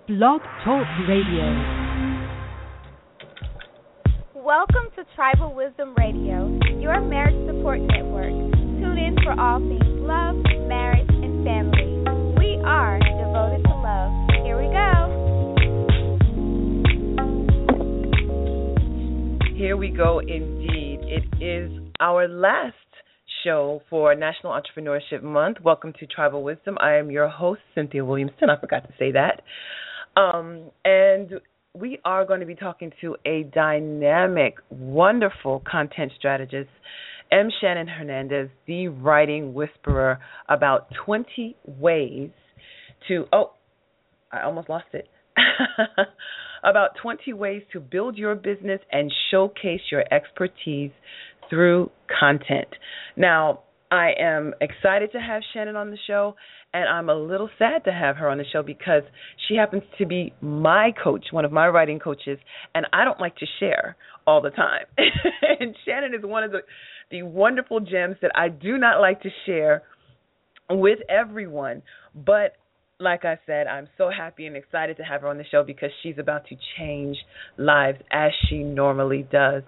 Blog Talk Radio. Welcome to Tribal Wisdom Radio, your marriage support network. Tune in for all things love, marriage, and family. We are devoted to love. Here we go. Here we go indeed. It is our last show for National Entrepreneurship Month. Welcome to Tribal Wisdom. I am your host, Cynthia Williamson. I forgot to say that. And we are going to be talking to a dynamic, wonderful content strategist, M. Shannon Hernandez, the writing whisperer, about 20 ways to, I almost lost it, about 20 ways to build your business and showcase your expertise through content. Now, I am excited to have Shannon on the show, and I'm a little sad to have her on the show because she happens to be my coach, one of my writing coaches, and I don't like to share all the time. And Shannon is one of the wonderful gems that I do not like to share with everyone. But like I said, I'm so happy and excited to have her on the show because she's about to change lives as she normally does.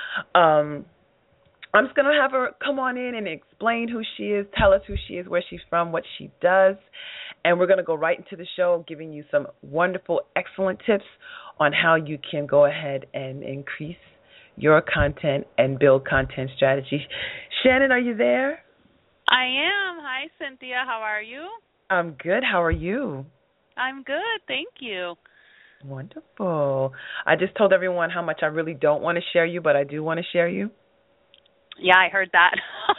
I'm just going to have her come on in and explain who she is, tell us who she is, where she's from, what she does, and we're going to go right into the show, giving you some wonderful, excellent tips on how you can go ahead and increase your content and build content strategy. Shannon, are you there? I am. Hi, Cynthia. How are you? I'm good. How are you? I'm good. Thank you. Wonderful. I just told everyone how much I really don't want to share you, but I do want to share you. Yeah, I heard that.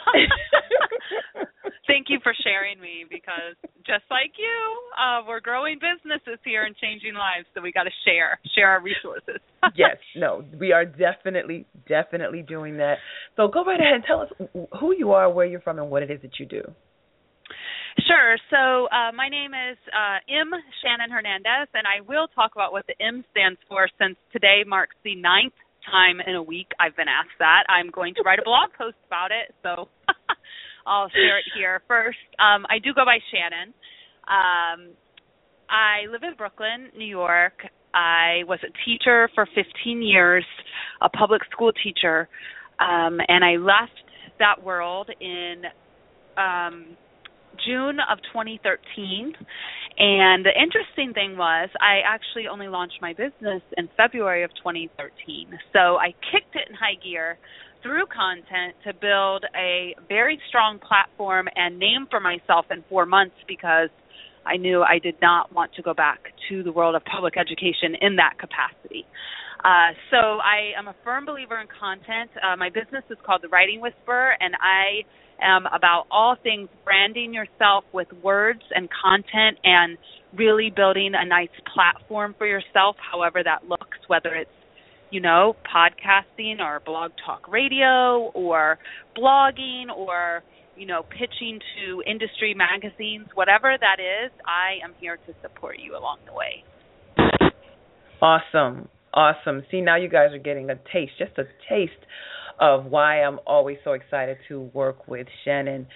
Thank you for sharing me because just like you, we're growing businesses here and changing lives, so we got to share our resources. Yes, no, we are definitely doing that. So go right ahead and tell us who you are, where you're from, and what it is that you do. Sure. So my name is M. Shannon Hernandez, and I will talk about what the M stands for since today marks the 9th time in a week I've been asked that. I'm going to write a blog post about it, so I'll share it here. First, I do go by Shannon. I live in Brooklyn, New York. I was a teacher for 15 years, a public school teacher, and I left that world in June of 2013, and the interesting thing was I actually only launched my business in February of 2013, so I kicked it in high gear through content to build a very strong platform and name for myself in 4 months because I knew I did not want to go back to the world of public education in that capacity. So I am a firm believer in content. My business is called The Writing Whisperer, and I am about all things branding yourself with words and content and really building a nice platform for yourself, however that looks, whether it's, podcasting or blog talk radio or blogging or, pitching to industry magazines, whatever that is, I am here to support you along the way. Awesome. See, now you guys are getting just a taste of why I'm always so excited to work with Shannon.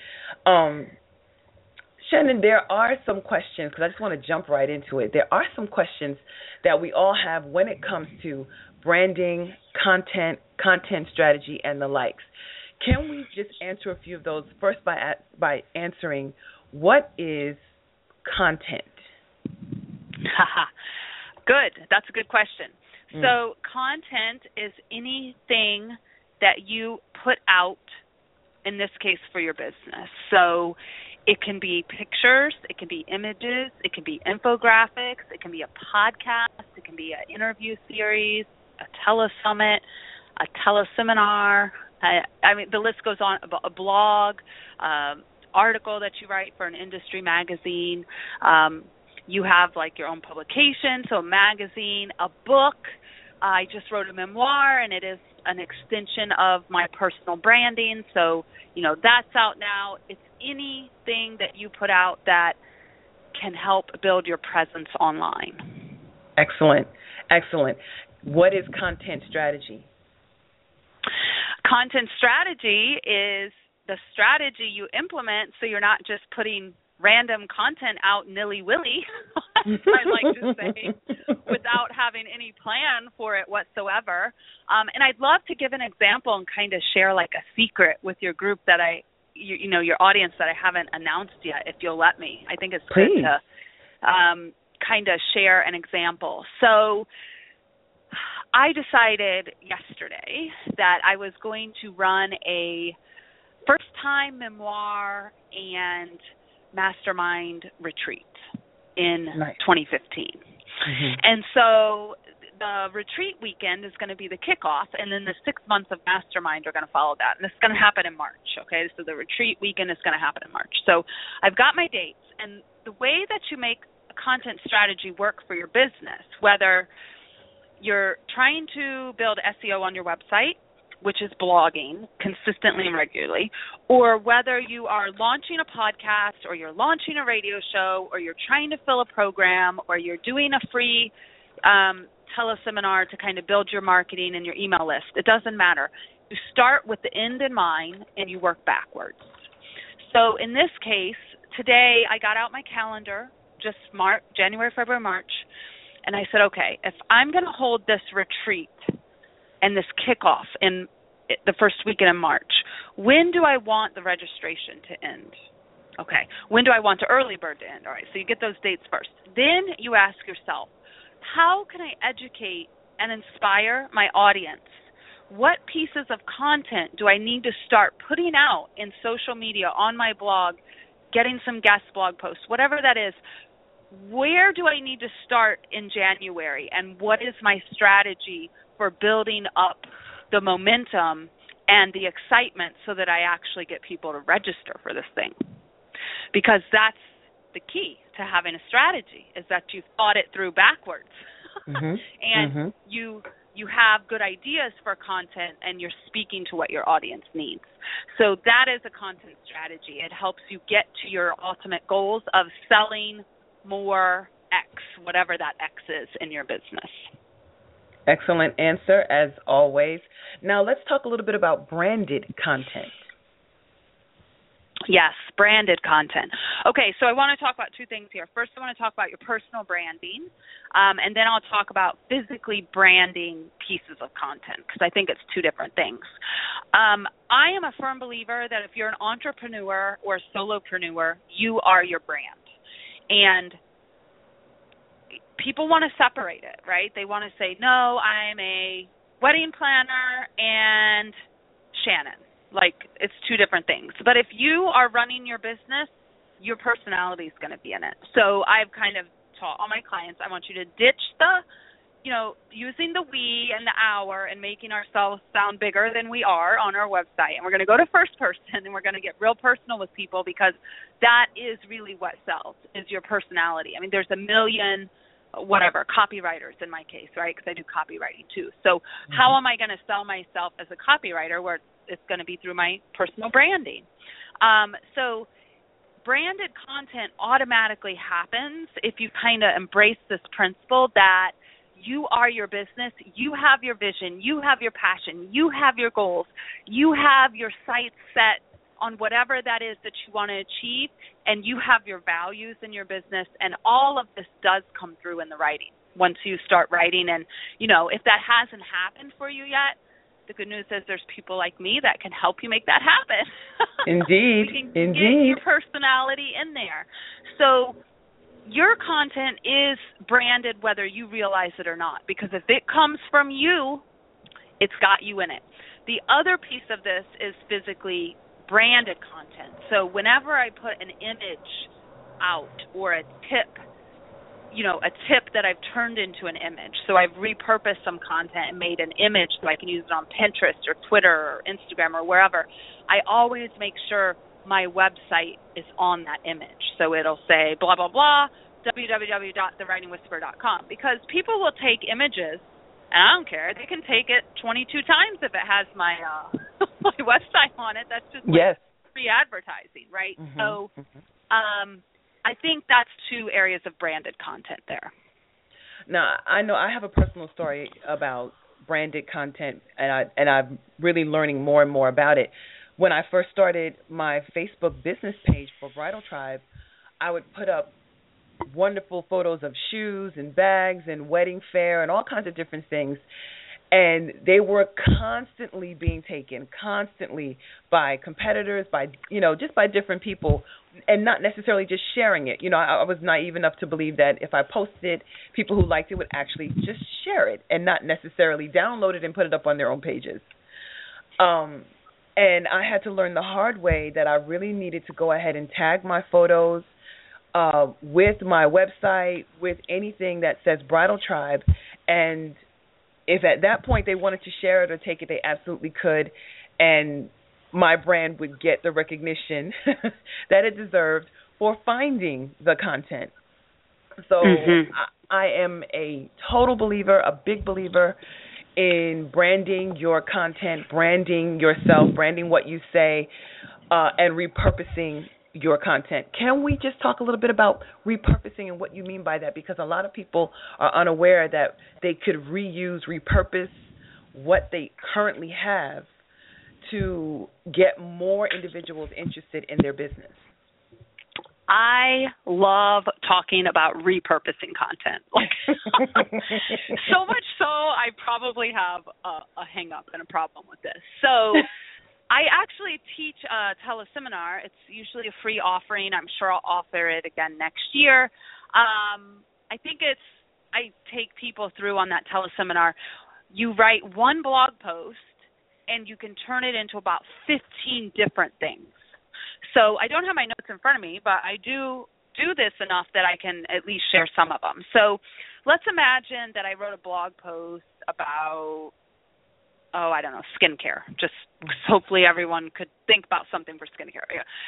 Shannon, there are some questions, because I just want to jump right into it. There are some questions that we all have when it comes to branding, content strategy, and the likes. Can we just answer a few of those first by answering, what is content? Good. That's a good question. So content is anything that you put out, in this case for your business. So it can be pictures, it can be images, it can be infographics, it can be a podcast, it can be an interview series, a telesummit, a teleseminar. The list goes on, a blog, article that you write for an industry magazine. You have like your own publication, so a magazine, a book. I just wrote a memoir, and it is an extension of my personal branding. So, that's out now. It's anything that you put out that can help build your presence online. Excellent. What is content strategy? Content strategy is the strategy you implement so you're not just putting random content out nilly-willy. I like to say, without having any plan for it whatsoever. And I'd love to give an example and kind of share like a secret with your group that your audience that I haven't announced yet, if you'll let me. I think it's good to kind of share an example. So I decided yesterday that I was going to run a first-time memoir and mastermind retreat in 2015. Mm-hmm. And so the retreat weekend is going to be the kickoff, and then the 6 months of mastermind are going to follow that. And this is going to happen in March, okay? So the retreat weekend is going to happen in March. So I've got my dates. And the way that you make a content strategy work for your business, whether you're trying to build SEO on your website, which is blogging consistently and regularly, or whether you are launching a podcast or you're launching a radio show or you're trying to fill a program or you're doing a free teleseminar to kind of build your marketing and your email list, it doesn't matter. You start with the end in mind and you work backwards. So in this case, today I got out my calendar, just January, February, March, and I said, okay, if I'm going to hold this retreat and this kickoff in the first weekend in March, when do I want the registration to end? Okay. When do I want the early bird to end? All right, so you get those dates first. Then you ask yourself, how can I educate and inspire my audience? What pieces of content do I need to start putting out in social media, on my blog, getting some guest blog posts, whatever that is? Where do I need to start in January, and what is my strategy for building up the momentum and the excitement so that I actually get people to register for this thing? Because that's the key to having a strategy, is that you've thought it through backwards. Mm-hmm. And mm-hmm. you have good ideas for content, and you're speaking to what your audience needs. So that is a content strategy. It helps you get to your ultimate goals of selling more X, whatever that X is in your business. Excellent answer, as always. Now let's talk a little bit about branded content. Yes, branded content. Okay, so I want to talk about two things here. First, I want to talk about your personal branding, and then I'll talk about physically branding pieces of content, because I think it's two different things. I am a firm believer that if you're an entrepreneur or a solopreneur, you are your brand. And people want to separate it, right? They want to say, no, I'm a wedding planner and Shannon. Like, it's two different things. But if you are running your business, your personality is going to be in it. So I've kind of taught all my clients, I want you to ditch the, using the we and the our and making ourselves sound bigger than we are on our website. And we're going to go to first person, and we're going to get real personal with people, because that is really what sells, is your personality. I mean, there's a million copywriters in my case, right? Because I do copywriting too. So how am I going to sell myself as a copywriter, where it's going to be through my personal branding? So branded content automatically happens if you kind of embrace this principle that you are your business, you have your vision, you have your passion, you have your goals, you have your sights set on whatever that is that you want to achieve, and you have your values in your business, and all of this does come through in the writing once you start writing. And, if that hasn't happened for you yet, the good news is there's people like me that can help you make that happen. Indeed. We can get your personality in there. So your content is branded whether you realize it or not, because if it comes from you, it's got you in it. The other piece of this is physically branded content. So whenever I put an image out or a tip that I've turned into an image. So I've repurposed some content and made an image so I can use it on Pinterest or Twitter or Instagram or wherever. I always make sure my website is on that image. So it'll say blah, blah, blah, www.thewritingwhisperer.com, because people will take images, and I don't care. They can take it 22 times if it has my my website on it. That's just free advertising, right? Mm-hmm. So I think that's two areas of branded content there. Now, I know I have a personal story about branded content, and I'm really learning more and more about it. When I first started my Facebook business page for Bridal Tribe, I would put up wonderful photos of shoes and bags and wedding fare and all kinds of different things. And they were constantly being taken, constantly by competitors, by, just by different people, and not necessarily just sharing it. I was naive enough to believe that if I posted it, people who liked it would actually just share it and not necessarily download it and put it up on their own pages. And I had to learn the hard way that I really needed to go ahead and tag my photos with my website, with anything that says Bridal Tribe, and if at that point they wanted to share it or take it, they absolutely could, and my brand would get the recognition that it deserved for finding the content. So I am a total believer, a big believer in branding your content, branding yourself, branding what you say, and repurposing your content. Can we just talk a little bit about repurposing and what you mean by that? Because a lot of people are unaware that they could reuse, repurpose what they currently have to get more individuals interested in their business. I love talking about repurposing content. So much so I probably have a hang-up and a problem with this. So I actually teach a teleseminar. It's usually a free offering. I'm sure I'll offer it again next year. I take people through on that teleseminar. You write one blog post, and you can turn it into about 15 different things. So I don't have my notes in front of me, but I do this enough that I can at least share some of them. So let's imagine that I wrote a blog post about skincare. Just hopefully everyone could think about something for skincare.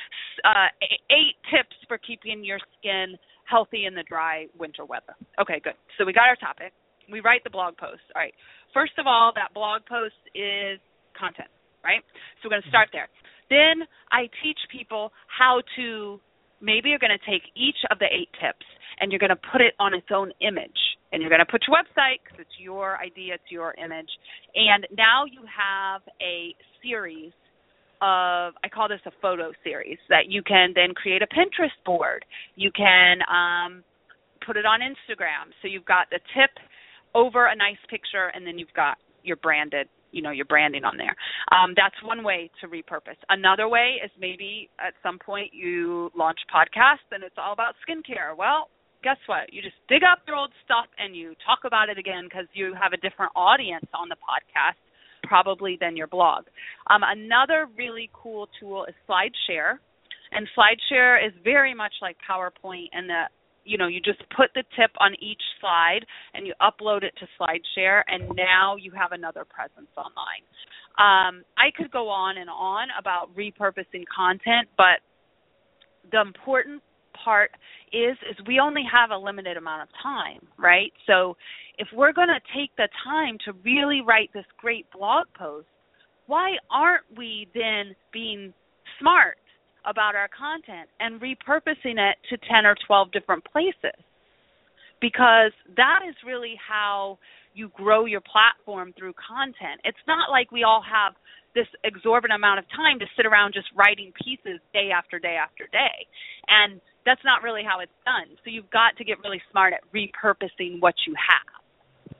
8 tips for keeping your skin healthy in the dry winter weather. Okay, good. So we got our topic. We write the blog post. All right. First of all, that blog post is content, right? So we're going to start there. Then I teach people how to, maybe you're going to take each of the 8 tips and you're going to put it on its own image. And you're going to put your website because it's your idea, it's your image. And now you have a series of, I call this a photo series, that you can then create a Pinterest board. You can put it on Instagram. So you've got the tip over a nice picture, and then you've got your branded, your branding on there. That's one way to repurpose. Another way is maybe at some point you launch podcasts and it's all about skincare. Well, guess what? You just dig up your old stuff and you talk about it again because you have a different audience on the podcast probably than your blog. Another really cool tool is SlideShare. And SlideShare is very much like PowerPoint in that, you just put the tip on each slide and you upload it to SlideShare, and now you have another presence online. I could go on and on about repurposing content, but the important part is we only have a limited amount of time, right? So if we're going to take the time to really write this great blog post, why aren't we then being smart about our content and repurposing it to 10 or 12 different places? Because that is really how you grow your platform, through content. It's not like we all have this exorbitant amount of time to sit around just writing pieces day after day after day. And that's not really how it's done. So you've got to get really smart at repurposing what you have.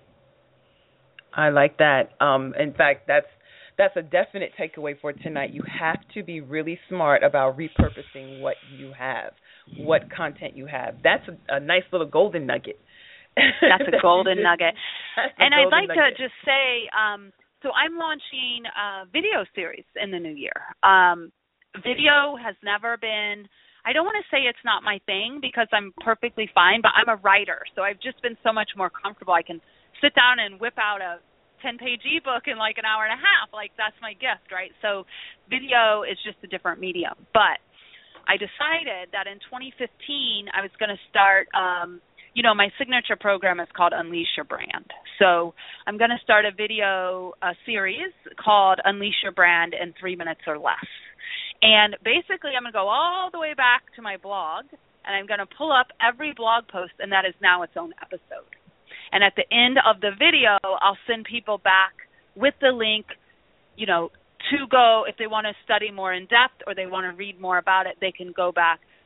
I like that. In fact, that's a definite takeaway for tonight. You have to be really smart about repurposing what you have, what content you have. That's a nice little golden nugget. That's a golden nugget. And I'd like to just say, so I'm launching a video series in the new year. Video has never been, I don't want to say it's not my thing because I'm perfectly fine, but I'm a writer. So I've just been so much more comfortable. I can sit down and whip out a 10-page ebook in like an hour and a half. Like, that's my gift, right? So video is just a different medium. But I decided that in 2015 I was going to start, my signature program is called Unleash Your Brand. So I'm going to start a video series called Unleash Your Brand in 3 minutes or less. And basically I'm going to go all the way back to my blog, and I'm going to pull up every blog post, and that is now its own episode. And at the end of the video, I'll send people back with the link, to go, if they want to study more in depth or they want to read more about it, they can go back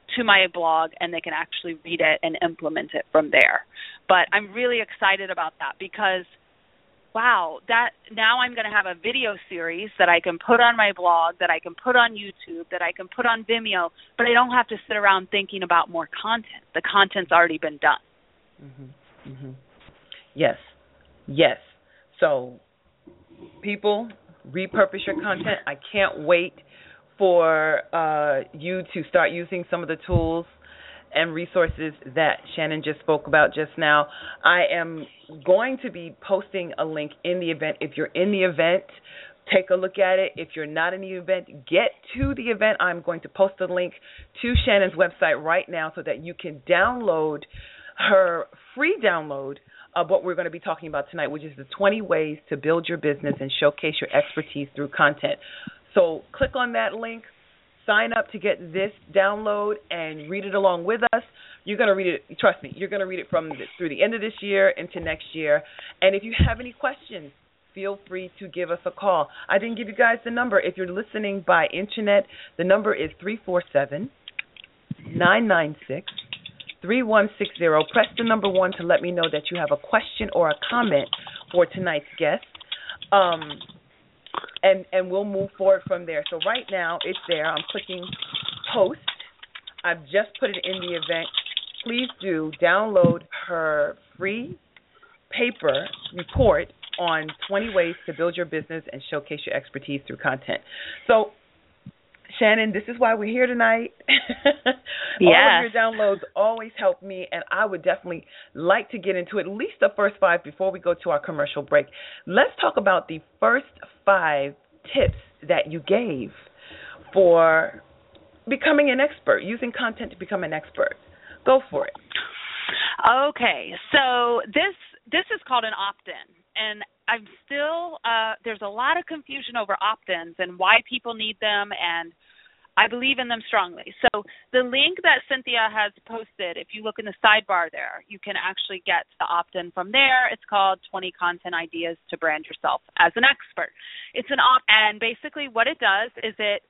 to my blog, and they can actually read it and implement it from there. But I'm really excited about that because, wow, that now I'm going to have a video series that I can put on my blog, that I can put on YouTube, that I can put on Vimeo, but I don't have to sit around thinking about more content. The content's already been done. Mm-hmm. Mm-hmm. Yes. Yes. So, people, repurpose your content. I can't wait for you to start using some of the tools and resources that Shannon just spoke about just now. I am going to be posting a link in the event. If you're in the event, take a look at it. If you're not in the event, get to the event. I'm going to post a link to Shannon's website right now so that you can download her free download of what we're going to be talking about tonight, which is the 20 ways to build your business and showcase your expertise through content. So click on that link, sign up to get this download, and read it along with us. You're going to read it, trust me, you're going to read it through the end of this year into next year. And if you have any questions, feel free to give us a call. I didn't give you guys the number. If you're listening by internet, the number is 347-996-3160. Press the number 1 to let me know that you have a question or a comment for tonight's guest. And we'll move forward from there. So right now, it's there. I'm clicking post. I've just put it in the event. Please do download her free paper report on 20 ways to build your business and showcase your expertise through content. So, Shannon, this is why we're here tonight. Yes. All of your downloads always help me, and I would definitely like to get into at least the first 5 before we go to our commercial break. Let's talk about the first 5 tips that you gave for becoming an expert, using content to become an expert. Go for it. Okay, so this is called an opt-in, and I'm still there's a lot of confusion over opt-ins and why people need them, and I believe in them strongly. So the link that Cynthia has posted, if you look in the sidebar there, you can actually get the opt-in from there. It's called 20 Content Ideas to Brand Yourself as an Expert. It's an and basically what it does is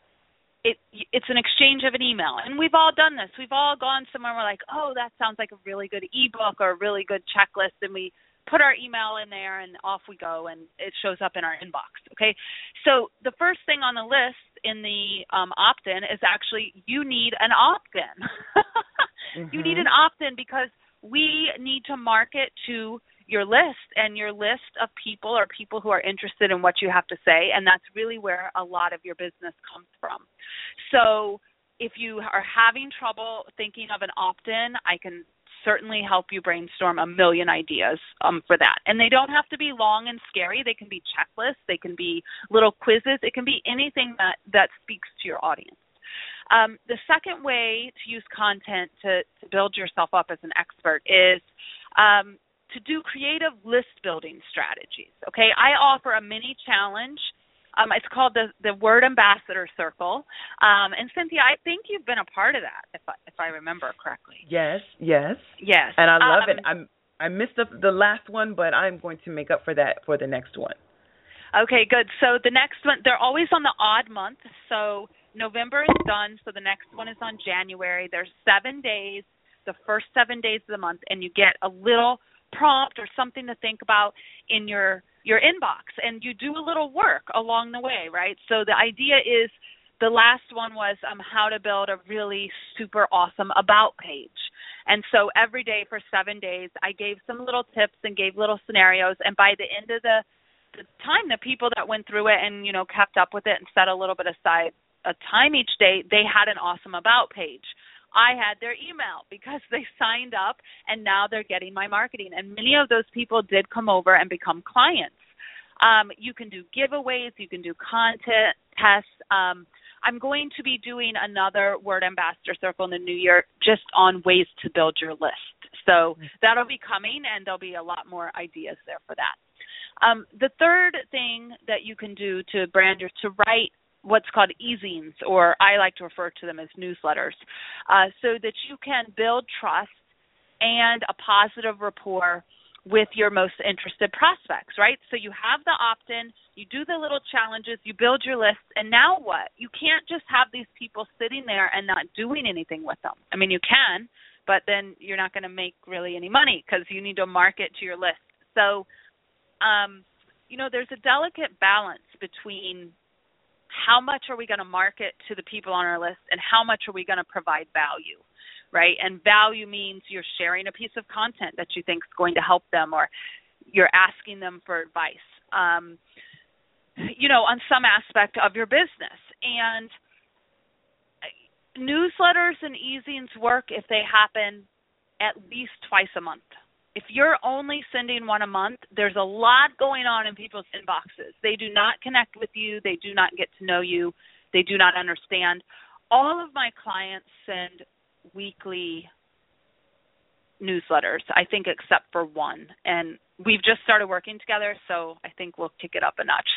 it's an exchange of an email. And we've all done this. We've all gone somewhere and we're like, oh, that sounds like a really good ebook or a really good checklist, and we put our email in there and off we go, and it shows up in our inbox, okay? So the first thing on the list in the opt-in is actually you need an opt-in. Mm-hmm. You need an opt-in because we need to market to your list, and your list of people are people who are interested in what you have to say, and that's really where a lot of your business comes from. So if you are having trouble thinking of an opt-in, I can certainly help you brainstorm a million ideas for that. And they don't have to be long and scary. They can be checklists. They can be little quizzes. It can be anything that speaks to your audience. The second way to use content to build yourself up as an expert is to do creative list building strategies. Okay, I offer a mini challenge. It's called the Word Ambassador Circle. And Cynthia, I think you've been a part of that, if I remember correctly. Yes. And I love it. I missed the last one, but I'm going to make up for that for the next one. Okay, good. So the next one, they're always on the odd month. So November is done, so the next one is on January. There's 7 days, the first 7 days of the month, and you get a little prompt or something to think about in your inbox, and you do a little work along the way, right? So the idea is the last one was how to build a really super awesome about page. And so every day for 7 days, I gave some little tips and gave little scenarios, and by the end of the time, the people that went through it and, kept up with it and set a little bit aside a time each day, they had an awesome about page. I had their email because they signed up, and now they're getting my marketing. And many of those people did come over and become clients. You can do giveaways. You can do content tests. I'm going to be doing another Word Ambassador Circle in the new year just on ways to build your list. So that'll be coming, and there'll be a lot more ideas there for that. The third thing that you can do to write what's called e-zines, or I like to refer to them as newsletters, so that you can build trust and a positive rapport with your most interested prospects, right? So you have the opt-in, you do the little challenges, you build your list, and now what? You can't just have these people sitting there and not doing anything with them. I mean, you can, but then you're not going to make really any money because you need to market to your list. So, there's a delicate balance between how much are we going to market to the people on our list and how much are we going to provide value, right? And value means you're sharing a piece of content that you think is going to help them, or you're asking them for advice, on some aspect of your business. And newsletters and e-zines work if they happen at least twice a month. If you're only sending one a month, there's a lot going on in people's inboxes. They do not connect with you. They do not get to know you. They do not understand. All of my clients send weekly newsletters, I think, except for one. And we've just started working together, so I think we'll kick it up a notch.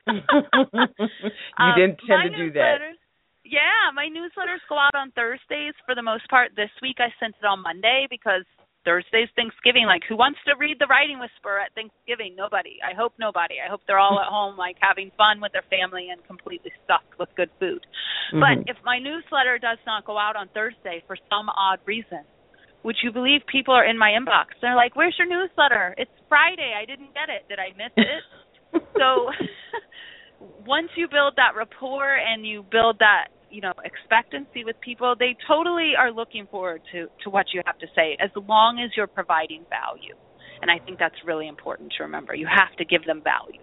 You didn't tend to do that. Yeah, my newsletters go out on Thursdays for the most part. This week I sent it on Monday because Thursday's Thanksgiving. Like, who wants to read The Writing Whisperer at Thanksgiving? Nobody. I hope nobody. I hope they're all at home, like, having fun with their family and completely stuffed with good food. Mm-hmm. But if my newsletter does not go out on Thursday for some odd reason, would you believe people are in my inbox? They're like, where's your newsletter? It's Friday. I didn't get it. Did I miss it? So once you build that rapport and you build that, expectancy with people, they totally are looking forward to what you have to say, as long as you're providing value. And I think that's really important to remember. You have to give them value.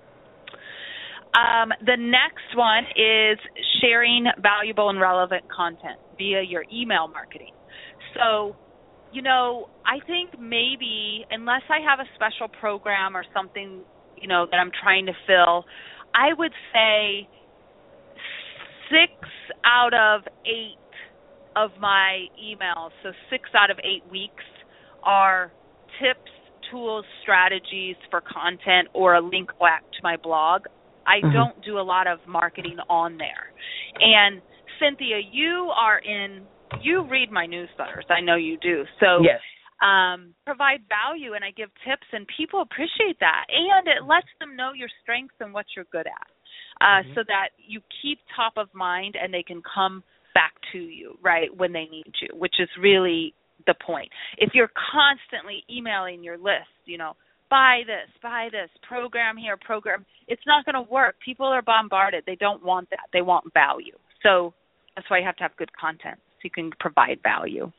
The next one is sharing valuable and relevant content via your email marketing. So, I think maybe, unless I have a special program or something, that I'm trying to fill, I would say 6 out of 8 of my emails, so 6 out of 8 weeks, are tips, tools, strategies for content or a link back to my blog. I don't do a lot of marketing on there. And Cynthia, you read my newsletters. I know you do. So yes. Provide value, and I give tips, and people appreciate that. And it lets them know your strengths and what you're good at. So that you keep top of mind and they can come back to you, right, when they need you, which is really the point. If you're constantly emailing your list, buy this, program here, program, it's not going to work. People are bombarded. They don't want that. They want value. So that's why you have to have good content so you can provide value.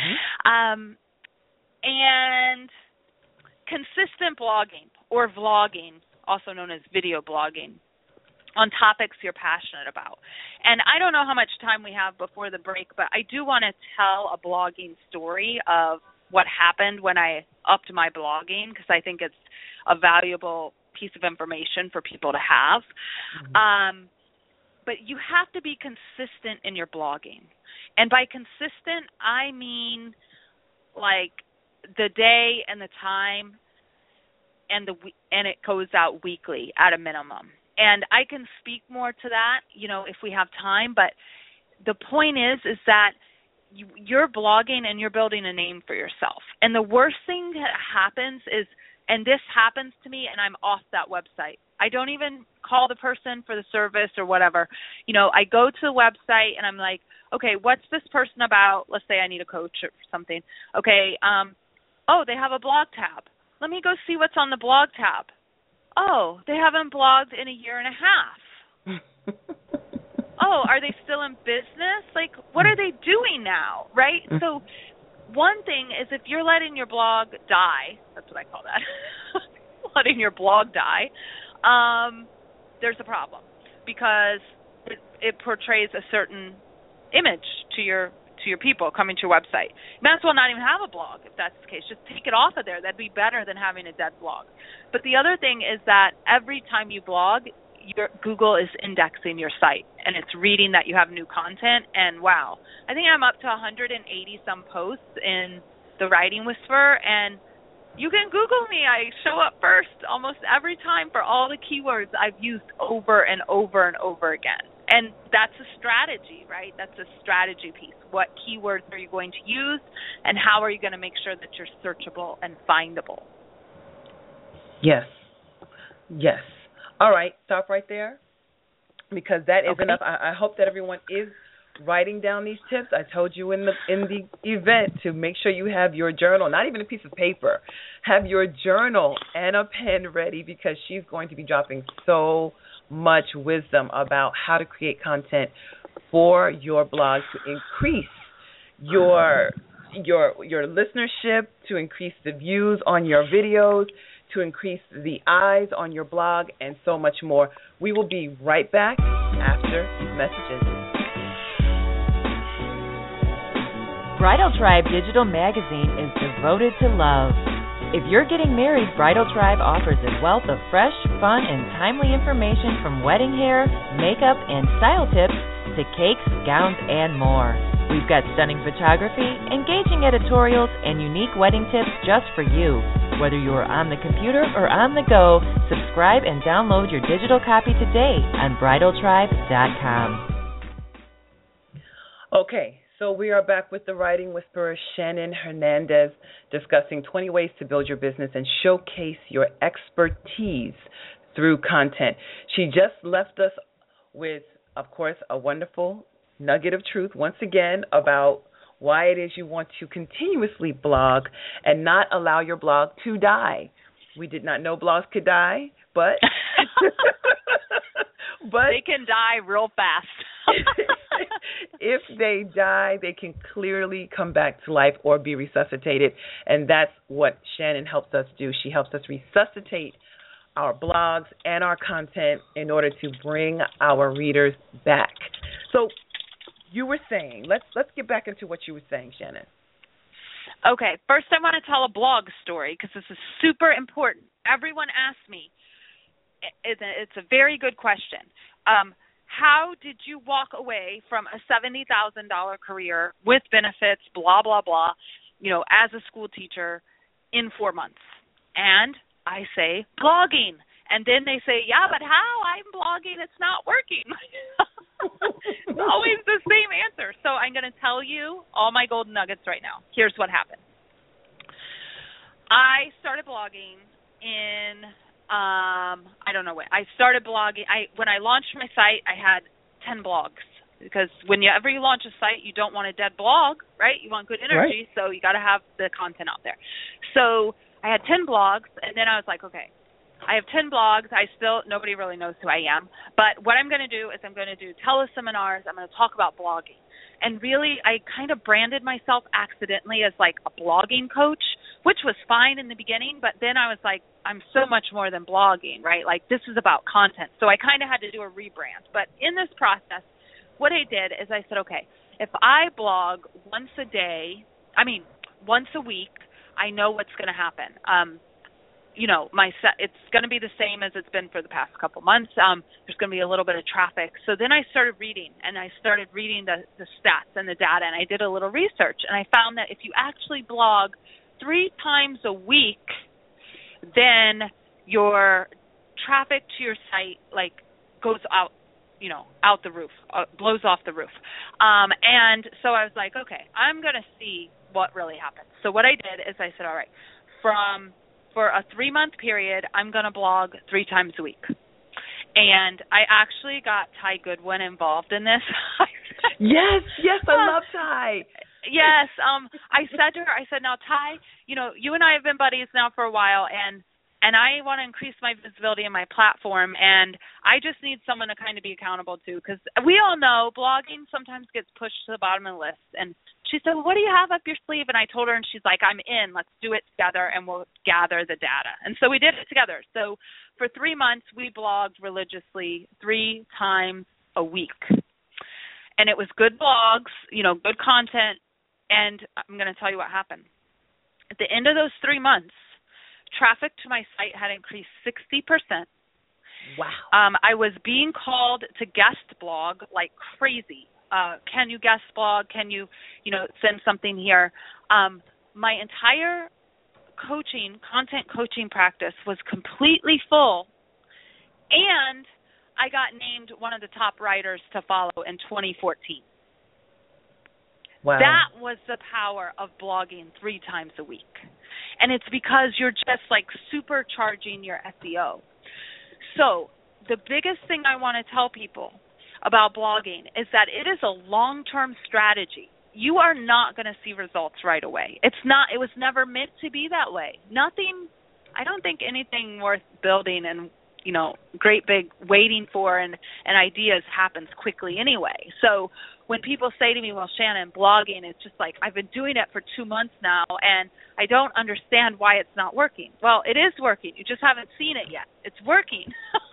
And consistent blogging or vlogging, also known as video blogging, on topics you're passionate about. And I don't know how much time we have before the break, but I do want to tell a blogging story of what happened when I upped my blogging, because I think it's a valuable piece of information for people to have. But you have to be consistent in your blogging. And by consistent, I mean like the day and the time, and it goes out weekly at a minimum. And I can speak more to that, if we have time. But the point is that you're blogging and you're building a name for yourself. And the worst thing that happens is, and this happens to me, and I'm off that website. I don't even call the person for the service or whatever. I go to the website and I'm like, okay, what's this person about? Let's say I need a coach or something. Okay, they have a blog tab. Let me go see what's on the blog tab. Oh, they haven't blogged in a year and a half. Oh, are they still in business? Like, what are they doing now, right? So one thing is, if you're letting your blog die, that's what I call that, letting your blog die, there's a problem, because it portrays a certain image to your people coming to your website. You might as well not even have a blog if that's the case. Just take it off of there. That'd be better than having a dead blog. But the other thing is that every time you blog, Google is indexing your site, and it's reading that you have new content. And wow, I think I'm up to 180 some posts in The Writing Whisperer, and you can Google me. I show up first almost every time for all the keywords I've used over and over and over again. And that's a strategy, right? That's a strategy piece. What keywords are you going to use, and how are you going to make sure that you're searchable and findable? Yes. Yes. All right. Stop right there, because that is enough. I hope that everyone is writing down these tips. I told you in the event to make sure you have your journal, not even a piece of paper. Have your journal and a pen ready, because she's going to be dropping so much wisdom about how to create content for your blog to increase your listenership, to increase the views on your videos, to increase the eyes on your blog, and so much more. We will be right back after these messages. Bridal Tribe Digital Magazine is devoted to love. If you're getting married, Bridal Tribe offers a wealth of fresh, fun, and timely information, from wedding hair, makeup, and style tips to cakes, gowns, and more. We've got stunning photography, engaging editorials, and unique wedding tips just for you. Whether you are on the computer or on the go, subscribe and download your digital copy today on bridaltribe.com. Okay, so we are back with the Writing Whisperer, Shannon Hernandez, discussing 20 ways to build your business and showcase your expertise through content. She just left us with, of course, a wonderful nugget of truth, once again, about why it is you want to continuously blog and not allow your blog to die. We did not know blogs could die, but they can die real fast. If they die, they can clearly come back to life or be resuscitated, and that's what Shannon helps us do. She helps us resuscitate our blogs and our content in order to bring our readers back. So you were saying, let's get back into what you were saying, Shannon. Okay, first I want to tell a blog story, because this is super important. Everyone asks me, it's a very good question. How did you walk away from a $70,000 career with benefits, blah, blah, blah, as a school teacher in 4 months? And I say, blogging. And then they say, yeah, but how? I'm blogging. It's not working. It's always the same answer. So I'm going to tell you all my golden nuggets right now. Here's what happened. I started blogging in I don't know when. I started blogging. When I launched my site, I had 10 blogs, because whenever you launch a site, you don't want a dead blog, right? You want good energy, right? So you got to have the content out there. So I had 10 blogs, and then I was like, okay, I have 10 blogs. Nobody really knows who I am. But what I'm going to do is I'm going to do teleseminars. I'm going to talk about blogging. And really, I kind of branded myself accidentally as like a blogging coach, which was fine in the beginning. But then I was like, I'm so much more than blogging, right? Like, this is about content. So I kind of had to do a rebrand. But in this process, what I did is I said, okay, if I blog once a week, I know what's going to happen. It's going to be the same as it's been for the past couple months. There's going to be a little bit of traffic. So then I started reading, and I started reading the stats and the data, and I did a little research, and I found that if you actually blog 3 times a week, then your traffic to your site goes out, out the roof, blows off the roof. And so I was like, okay, I'm going to see what really happens. So what I did is I said, all right, for a 3-month period, I'm going to blog 3 times a week. And I actually got Ty Goodwin involved in this. Yes, I love Ty. Yes. I said to her, now, Ty, you and I have been buddies now for a while, and I want to increase my visibility in my platform, and I just need someone to kind of be accountable to, because we all know blogging sometimes gets pushed to the bottom of the list. And she said, well, what do you have up your sleeve? And I told her, and she's like, I'm in. Let's do it together, and we'll gather the data. And so we did it together. So for 3 months, we blogged religiously 3 times a week. And it was good blogs, good content, and I'm going to tell you what happened. At the end of those 3 months, traffic to my site had increased 60%. Wow. I was being called to guest blog like crazy. Can you guest blog? Can you, send something here? My entire content coaching practice was completely full, and I got named one of the top writers to follow in 2014. Wow. That was the power of blogging 3 times a week. And it's because you're just like supercharging your SEO. So the biggest thing I want to tell people about blogging is that it is a long-term strategy. You are not going to see results right away. It was never meant to be that way. I don't think anything worth building and, great big waiting for and ideas happens quickly anyway. So when people say to me, well, Shannon, blogging is just like, I've been doing it for 2 months now and I don't understand why it's not working. Well, it is working. You just haven't seen it yet. It's working.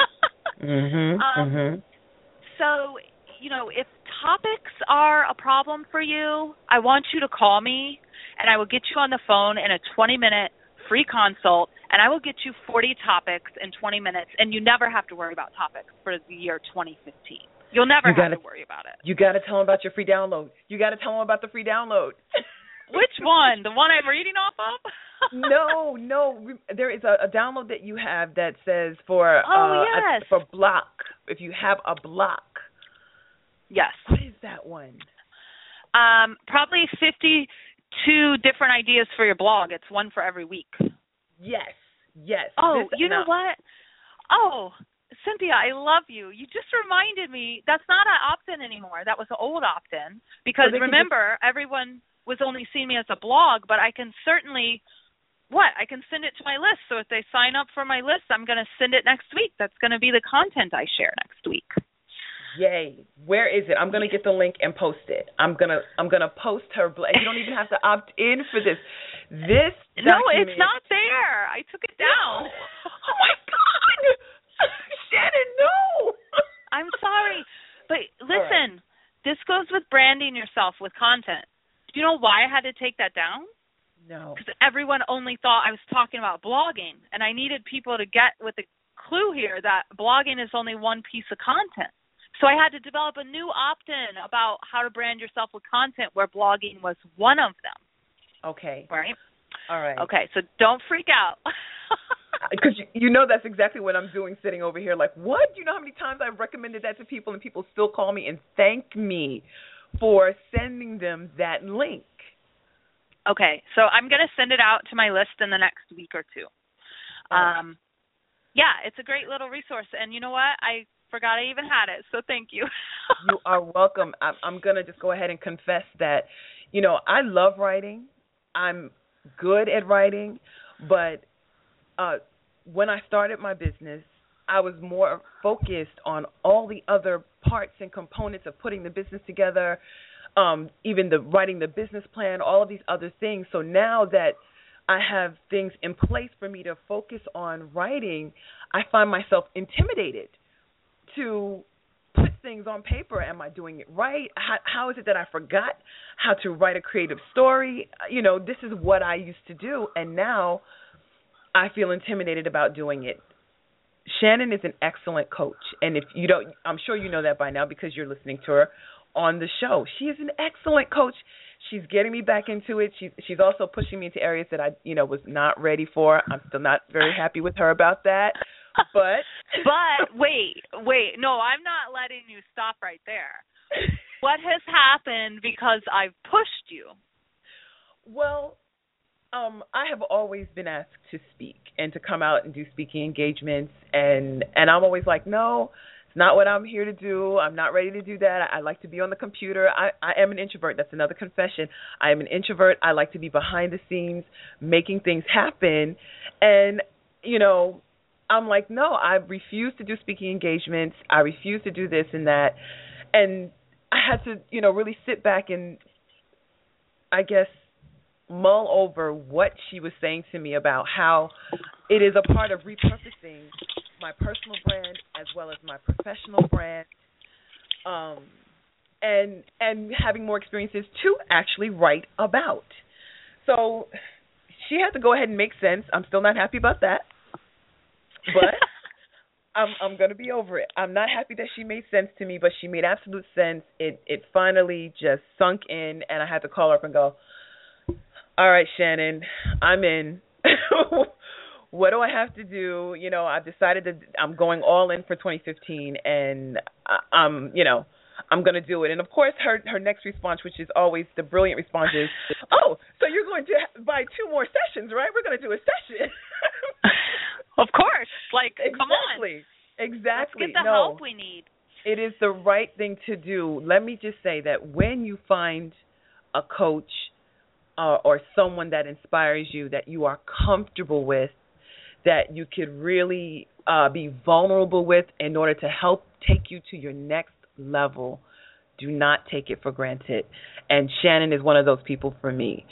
So, if topics are a problem for you, I want you to call me and I will get you on the phone in a 20-minute free consult, and I will get you 40 topics in 20 minutes, and you never have to worry about topics for the year 2015. You'll never have to worry about it. You got to tell them about your free download. You got to tell them about the free download. Which one? The one I'm reading off of? No. There is a download that you have that says for block. If you have a block. Yes. What is that one? Probably 52 different ideas for your blog. It's one for every week. Yes. Oh, you know what? Oh, Cynthia, I love you. You just reminded me that's not an opt-in anymore. That was an old opt-in because remember, everyone was only seeing me as a blog, but I can certainly I can send it to my list. So if they sign up for my list, I'm going to send it next week. That's going to be the content I share next week. Yay. Where is it? I'm going to get the link and post it. I'm going to post her. You don't even have to opt in for this. No, it's not there. I took it down. Oh, my God. Shannon, no. I'm sorry. But listen, This goes with branding yourself with content. Do you know why I had to take that down? No. Because everyone only thought I was talking about blogging, and I needed people to get with the clue here that blogging is only one piece of content. So I had to develop a new opt-in about how to brand yourself with content where blogging was one of them. Okay. Right? All right. Okay, so don't freak out. Because you know that's exactly what I'm doing sitting over here like, what? You know how many times I've recommended that to people and people still call me and thank me for sending them that link? Okay, so I'm going to send it out to my list in the next week or two. Yeah, it's a great little resource. And you know what? I forgot I even had it, so thank you. You are welcome. I'm going to just go ahead and confess that, you know, I love writing. I'm good at writing, but when I started my business, I was more focused on all the other parts and components of putting the business together, even the writing the business plan, all of these other things. So now that I have things in place for me to focus on writing, I find myself intimidated to put things on paper. Am I doing it right? How is it that I forgot how to write a creative story? You know, this is what I used to do, and now I feel intimidated about doing it. Shannon is an excellent coach, and if you don't, I'm sure you know that by now because you're listening to her on the show. She is an excellent coach. She's getting me back into it. She's also pushing me into areas that I, was not ready for. I'm still not very happy with her about that. But wait, no, I'm not letting you stop right there. What has happened because I've pushed you? Well, I have always been asked to speak and to come out and do speaking engagements, and I'm always like, no, it's not what I'm here to do. I'm not ready to do that. I like to be on the computer. I am an introvert. That's another confession. I am an introvert. I like to be behind the scenes making things happen, and, I'm like, no, I refuse to do speaking engagements. I refuse to do this and that. And I had to, really sit back and, I guess, mull over what she was saying to me about how it is a part of repurposing my personal brand as well as my professional brand, and having more experiences to actually write about. So she had to go ahead and make sense. I'm still not happy about that. But I'm going to be over it. I'm not happy that she made sense to me, but she made absolute sense. It finally just sunk in, and I had to call her up and go, all right, Shannon, I'm in. What do I have to do? I've decided that I'm going all in for 2015, and I'm I'm going to do it. And, of course, her next response, which is always the brilliant response, is, oh, so you're going to buy 2 more sessions, right? We're going to do a session. Of course. Like, exactly. Come on. Exactly. Let's get the help we need. It is the right thing to do. Let me just say that when you find a coach or someone that inspires you, that you are comfortable with, that you could really be vulnerable with in order to help take you to your next level, do not take it for granted. And Shannon is one of those people for me.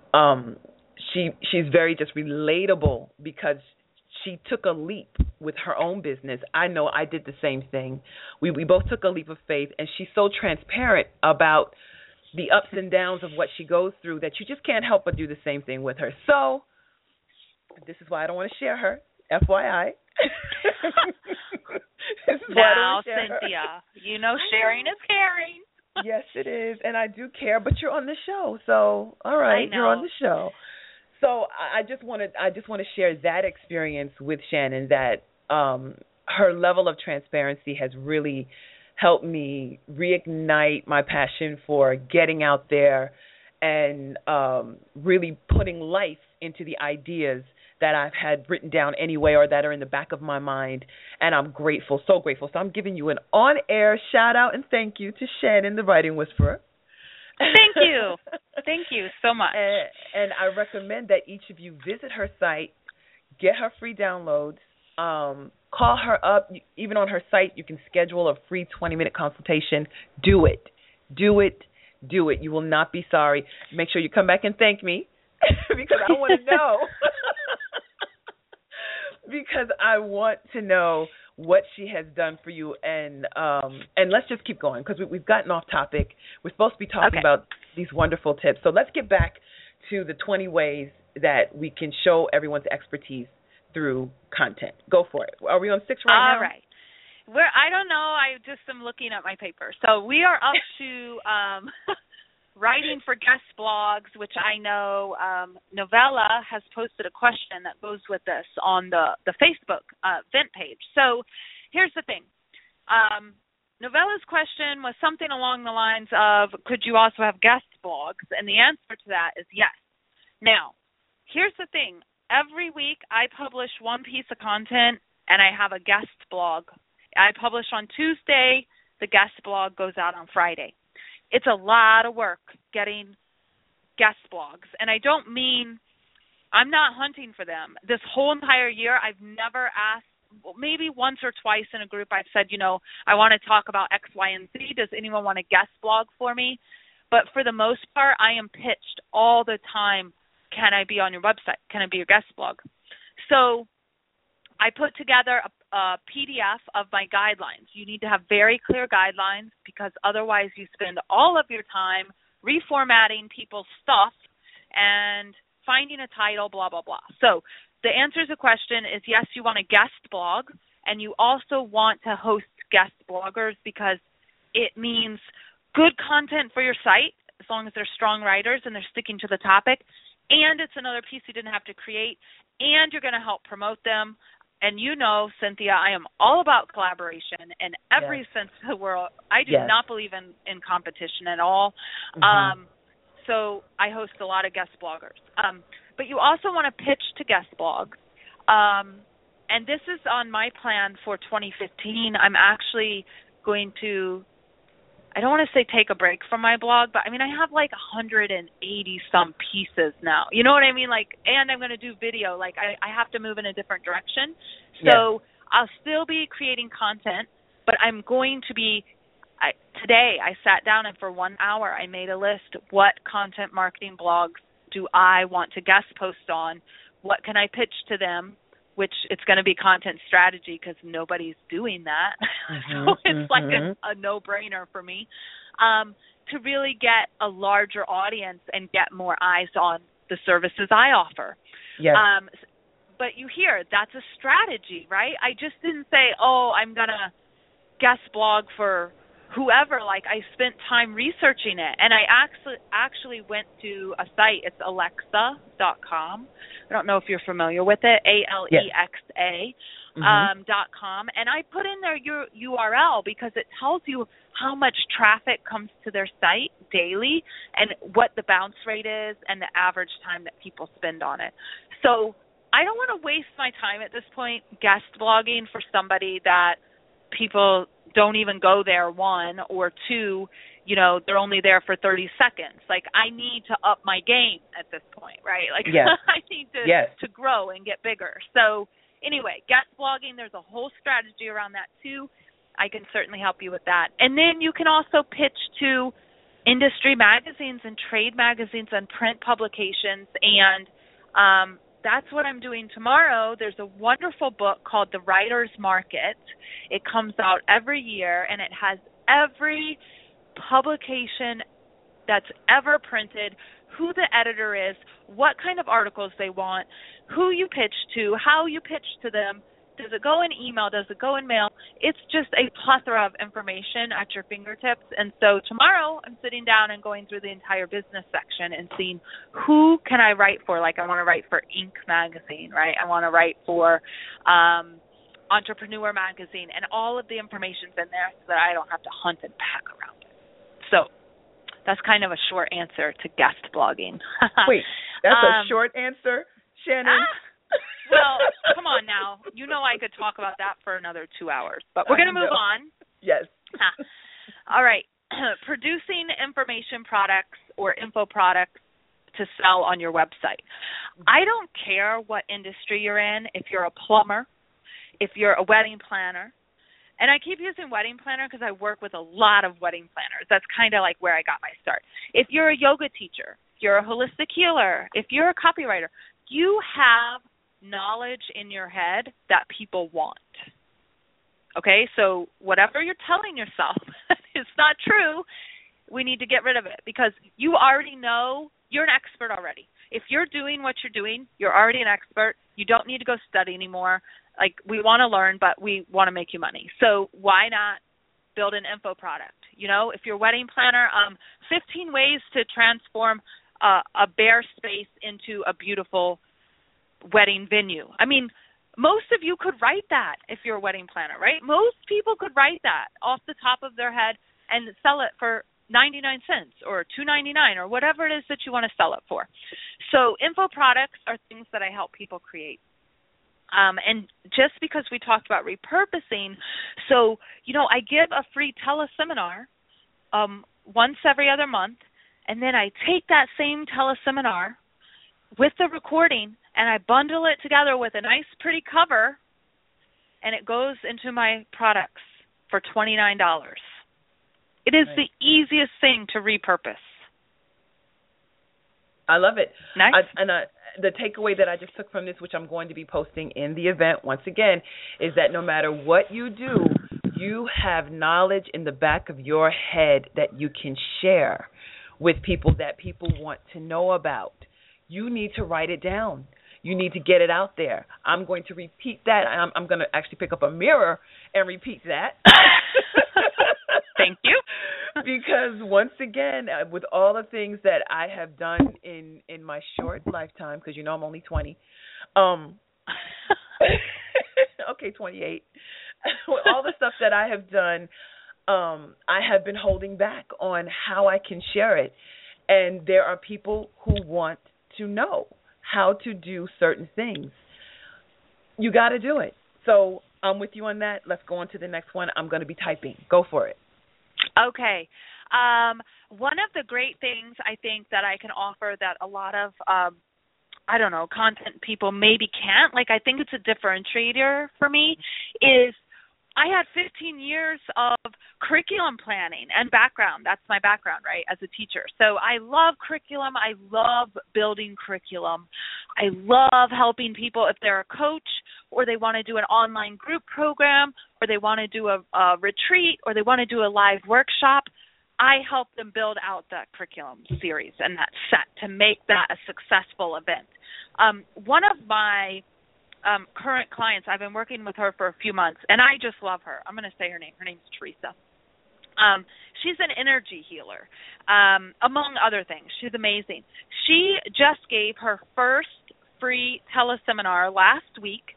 She's very just relatable because she took a leap with her own business. I know I did the same thing. We both took a leap of faith, and she's so transparent about the ups and downs of what she goes through that you just can't help but do the same thing with her. So this is why I don't want to share her, FYI. Now, Cynthia, you know sharing is caring. Yes, it is, and I do care, but you're on the show, so all right, you're on the show. So I just want to share that experience with Shannon, that her level of transparency has really helped me reignite my passion for getting out there and really putting life into the ideas that I've had written down anyway or that are in the back of my mind, and I'm grateful, so grateful. So I'm giving you an on-air shout-out and thank you to Shannon, the Writing Whisperer. Thank you. Thank you so much. And I recommend that each of you visit her site, get her free downloads, call her up. Even on her site, you can schedule a free 20-minute consultation. Do it. Do it. Do it. You will not be sorry. Make sure you come back and thank me because I want to know. Because I want to know what she has done for you, and let's just keep going because we've gotten off topic. We're supposed to be talking about these wonderful tips. So let's get back to the 20 ways that we can show everyone's expertise through content. Go for it. Are we on 6 right now? All right. I don't know. I just am looking at my paper. So we are up to writing for guest blogs, which I know Novella has posted a question that goes with this on the Facebook event page. So here's the thing. Novella's question was something along the lines of, could you also have guest blogs? And the answer to that is yes. Now, here's the thing. Every week I publish one piece of content and I have a guest blog. I publish on Tuesday. The guest blog goes out on Friday. It's a lot of work getting guest blogs. And I don't mean I'm not hunting for them. This whole entire year, I've never asked, well, maybe once or twice in a group I've said, I want to talk about X, Y, and Z. Does anyone want a guest blog for me? But for the most part, I am pitched all the time, can I be on your website? Can I be your guest blog? So I put together a PDF of my guidelines. You need to have very clear guidelines because otherwise you spend all of your time reformatting people's stuff and finding a title, blah, blah, blah. So the answer to the question is yes, you want a guest blog, and you also want to host guest bloggers because it means good content for your site as long as they're strong writers and they're sticking to the topic, and it's another piece you didn't have to create, and you're going to help promote them. And Cynthia, I am all about collaboration in every sense of the world. I do not believe in competition at all. Mm-hmm. So I host a lot of guest bloggers. But you also want to pitch to guest blogs. And this is on my plan for 2015. I'm actually going to, I don't want to say take a break from my blog, but I have like 180 some pieces now. You know what I mean? And I'm going to do video. I have to move in a different direction. So I'll still be creating content, but I'm going to be, today I sat down and for 1 hour I made a list. What content marketing blogs do I want to guest post on? What can I pitch to them? Which it's going to be content strategy because nobody's doing that. Mm-hmm, so it's like a no-brainer for me to really get a larger audience and get more eyes on the services I offer. Yes. But you hear, that's a strategy, right? I just didn't say, I'm going to guest blog for whoever. I spent time researching it. And I actually went to a site. It's Alexa.com. I don't know if you're familiar with it, Alexa. .com, and I put in their URL because it tells you how much traffic comes to their site daily and what the bounce rate is and the average time that people spend on it. So I don't want to waste my time at this point guest blogging for somebody that people don't even go there, one, or two, you know, they're only there for 30 seconds. Like, I need to up my game at this point, right? Like, I need to grow and get bigger. So anyway, guest blogging, there's a whole strategy around that too. I can certainly help you with that. And then you can also pitch to industry magazines and trade magazines and print publications, and that's what I'm doing tomorrow. There's a wonderful book called The Writer's Market. It comes out every year, and it has every publication that's ever printed, who the editor is, what kind of articles they want, who you pitch to, how you pitch to them. Does it go in email? Does it go in mail? It's just a plethora of information at your fingertips. And so tomorrow I'm sitting down and going through the entire business section and seeing who can I write for. Like, I want to write for Inc. magazine, right? I want to write for Entrepreneur magazine, and all of the information's in there so that I don't have to hunt and pack around it. So that's kind of a short answer to guest blogging. Wait, that's a short answer, Shannon? Well, come on now. You know I could talk about that for another 2 hours. But we're going to move on. Yes. All right. Producing information products or info products to sell on your website. I don't care what industry you're in, if you're a plumber, if you're a wedding planner. And I keep using wedding planner because I work with a lot of wedding planners. That's kind of like where I got my start. If you're a yoga teacher, if you're a holistic healer, if you're a copywriter, you have knowledge in your head that people want. Okay, so whatever you're telling yourself is not true, we need to get rid of it because you already know, you're an expert already. If you're doing what you're doing, you're already an expert. You don't need to go study anymore. Like, we want to learn, but we want to make you money. So why not build an info product? You know, if you're a wedding planner, 15 ways to transform a bare space into a beautiful wedding venue. I mean, most of you could write that if you're a wedding planner, right? Most people could write that off the top of their head and sell it for 99 cents or $2.99 or whatever it is that you want to sell it for. So info products are things that I help people create. And just because we talked about repurposing, so, you know, I give a free teleseminar once every other month, and then I take that same teleseminar with the recording and I bundle it together with a nice, pretty cover, and it goes into my products for $29. It is the easiest thing to repurpose. I love it. Nice. The takeaway that I just took from this, which I'm going to be posting in the event once again, is that no matter what you do, you have knowledge in the back of your head that you can share with people that people want to know about. You need to write it down. You need to get it out there. I'm going to repeat that. I'm going to actually pick up a mirror and repeat that. Thank you. Because once again, with all the things that I have done in my short lifetime, because you know I'm only 20, okay, 28, with all the stuff that I have done, I have been holding back on how I can share it. And there are people who want to know how to do certain things. You got to do it. So I'm with you on that. Let's go on to the next one. I'm going to be typing. Go for it. Okay. One of the great things I think that I can offer that a lot of, content people maybe can't, like I think it's a differentiator for me, is I had 15 years of curriculum planning and background. That's my background, right, as a teacher. So I love curriculum. I love building curriculum. I love helping people if they're a coach or they want to do an online group program or they want to do a retreat or they want to do a live workshop. I help them build out that curriculum series and that set to make that a successful event. One of my current clients, I've been working with her for a few months, and I just love her. I'm going to say her name. Her name's Teresa. She's an energy healer, among other things. She's amazing. She just gave her first free teleseminar last week.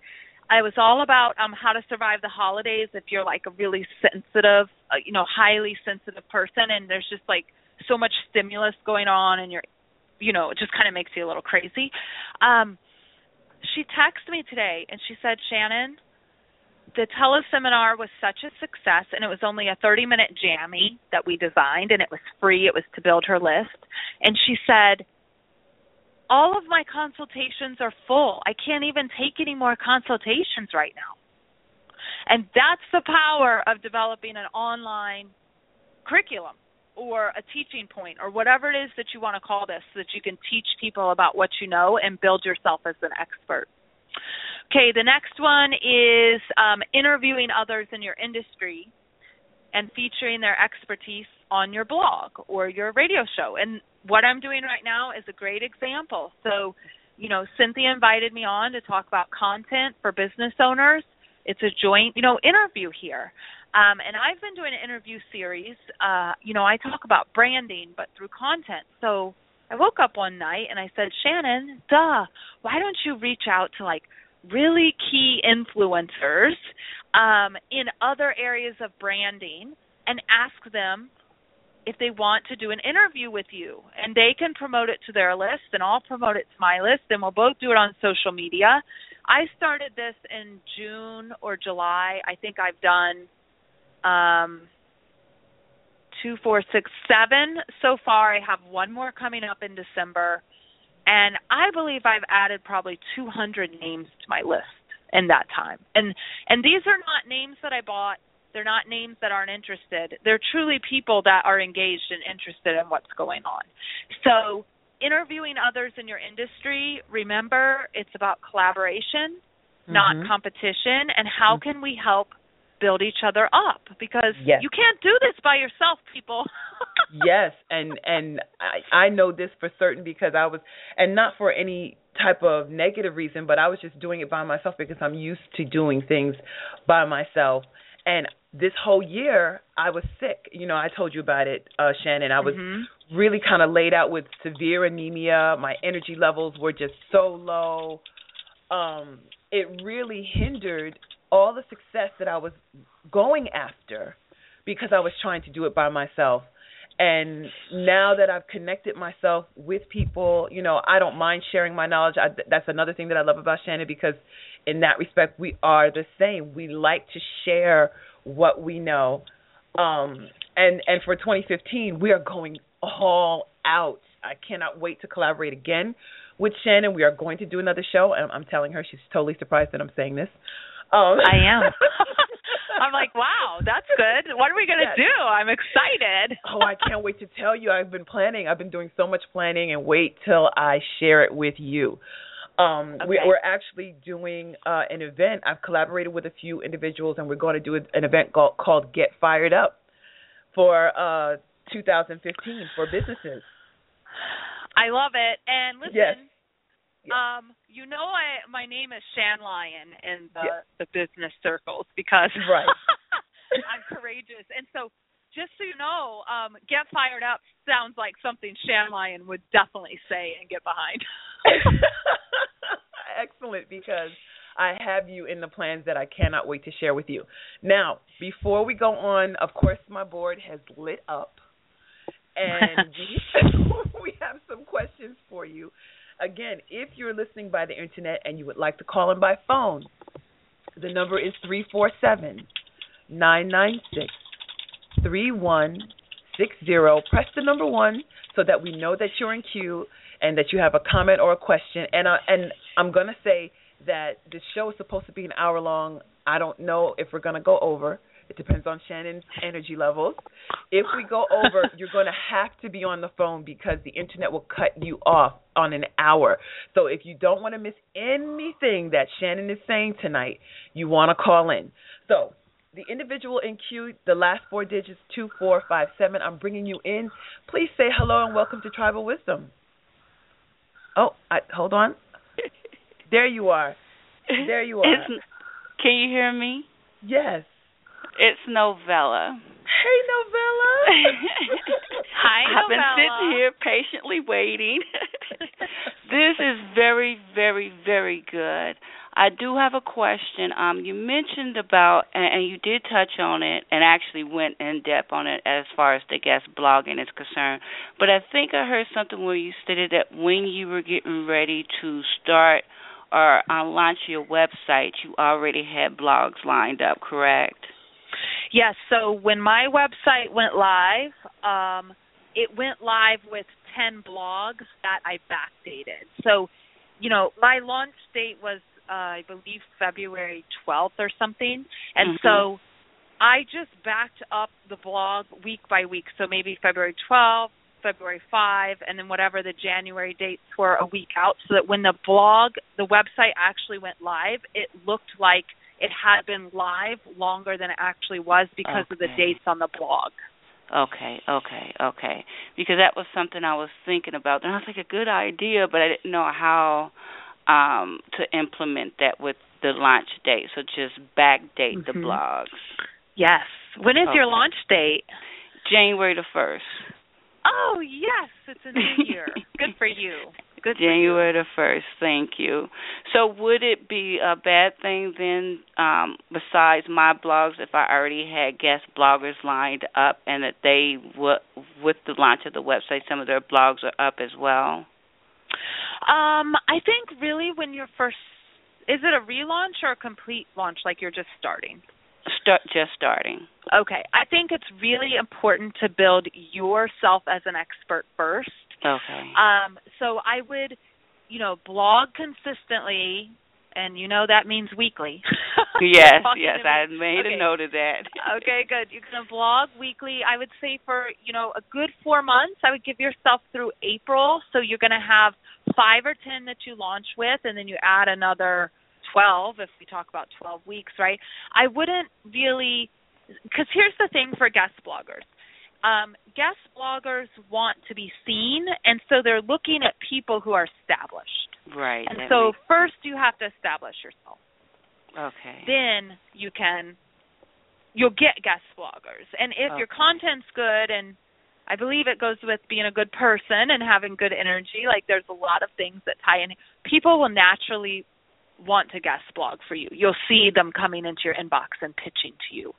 I was all about how to survive the holidays if you're like a really sensitive, highly sensitive person, and there's just like so much stimulus going on, and it just kind of makes you a little crazy. She texted me today, and she said, Shannon, the teleseminar was such a success, and it was only a 30-minute jammy that we designed, and it was free. It was to build her list. And she said, all of my consultations are full. I can't even take any more consultations right now. And that's the power of developing an online curriculum or a teaching point or whatever it is that you want to call this, so that you can teach people about what you know and build yourself as an expert. Okay, the next one is interviewing others in your industry and featuring their expertise on your blog or your radio show. And what I'm doing right now is a great example. So, Cynthia invited me on to talk about content for business owners. It's a joint, interview here. And I've been doing an interview series. I talk about branding, but through content. So I woke up one night and I said, Shannon, why don't you reach out to like really key influencers in other areas of branding and ask them if they want to do an interview with you, and they can promote it to their list and I'll promote it to my list, and we'll both do it on social media. I started this in June or July. I think I've done 2, 4, 6, 7 so far. I have one more coming up in December, and I believe I've added probably 200 names to my list in that time. And these are not names that I bought. They're not names that aren't interested. They're truly people that are engaged and interested in what's going on. So interviewing others in your industry, remember, it's about collaboration, not competition, and how can we help build each other up? Because you can't do this by yourself, people. Yes, and I know this for certain because I was, and not for any type of negative reason, but I was just doing it by myself because I'm used to doing things by myself. And this whole year, I was sick. I told you about it, Shannon. I was really kind of laid out with severe anemia. My energy levels were just so low. It really hindered all the success that I was going after because I was trying to do it by myself. And now that I've connected myself with people, I don't mind sharing my knowledge. That's another thing that I love about Shannon, because in that respect, we are the same. We like to share what we know. And for 2015, we are going all out. I cannot wait to collaborate again with Shannon. We are going to do another show. I'm telling her, she's totally surprised that I'm saying this. I am. I'm like, wow, that's good. What are we going to do? I'm excited. I can't wait to tell you. I've been planning. I've been doing so much planning, and wait till I share it with you. We're actually doing an event. I've collaborated with a few individuals, and we're going to do an event called Get Fired Up for 2015 for businesses. I love it. And listen, yes. My name is Shan Lion in the business circles because I'm courageous. And so just so you know, Get Fired Up sounds like something Shan Lion would definitely say and get behind. Excellent, because I have you in the plans that I cannot wait to share with you. Now, before we go on, of course, my board has lit up, and we have some questions for you. Again, if you're listening by the internet and you would like to call in by phone, the number is 347-996-3160. Press the number 1 so that we know that you're in queue and that you have a comment or a question. And I'm going to say that this show is supposed to be an hour long. I don't know if we're going to go over. It depends on Shannon's energy levels. If we go over, you're going to have to be on the phone because the internet will cut you off on an hour. So if you don't want to miss anything that Shannon is saying tonight, you want to call in. So the individual in queue, the last 4 digits, 2457, I'm bringing you in. Please say hello and welcome to Tribal Wisdom. Hold on. There you are. There you are. Can you hear me? Yes. It's Novella. Hey, Novella. Hi, Novella. I've been sitting here patiently waiting. This is very, very, very good. I do have a question. You mentioned about, and you did touch on it, and actually went in depth on it as far as the guest blogging is concerned. But I think I heard something where you stated that when you were getting ready to start or launch your website, you already had blogs lined up, correct? Yes. So when my website went live, it went live with 10 blogs that I backdated. So, my launch date was, I believe, February 12th or something. And so I just backed up the blog week by week. So maybe February 12th, February 5, and then whatever the January dates were a week out, so that when the website actually went live, it looked like it had been live longer than it actually was because of the dates on the blog. Okay. Because that was something I was thinking about. And I was like, a good idea, but I didn't know how to implement that with the launch date. So just backdate the blogs. Yes. When is your launch date? January the 1st. Oh, yes. It's a new year. Good for you. January the 1st. Thank you. So would it be a bad thing then, besides my blogs, if I already had guest bloggers lined up and that they would, with the launch of the website, some of their blogs are up as well? I think really when you're first, is it a relaunch or a complete launch, like you're just starting? Just starting. Okay. I think it's really important to build yourself as an expert first. Okay. So I would, blog consistently, and that means weekly. Yes, I made a note of that. Okay, good. You're going to blog weekly. I would say for, a good 4 months, I would give yourself through April. So you're going to have 5 or 10 that you launch with, and then you add another 12 if we talk about 12 weeks, right? I wouldn't really, because here's the thing for guest bloggers. Guest bloggers want to be seen, and so they're looking at people who are established. Right. And so first you have to establish yourself. Okay. Then you'll get guest bloggers. And if your content's good, and I believe it goes with being a good person and having good energy, like there's a lot of things that tie in, people will naturally want to guest blog for you. You'll see them coming into your inbox and pitching to you.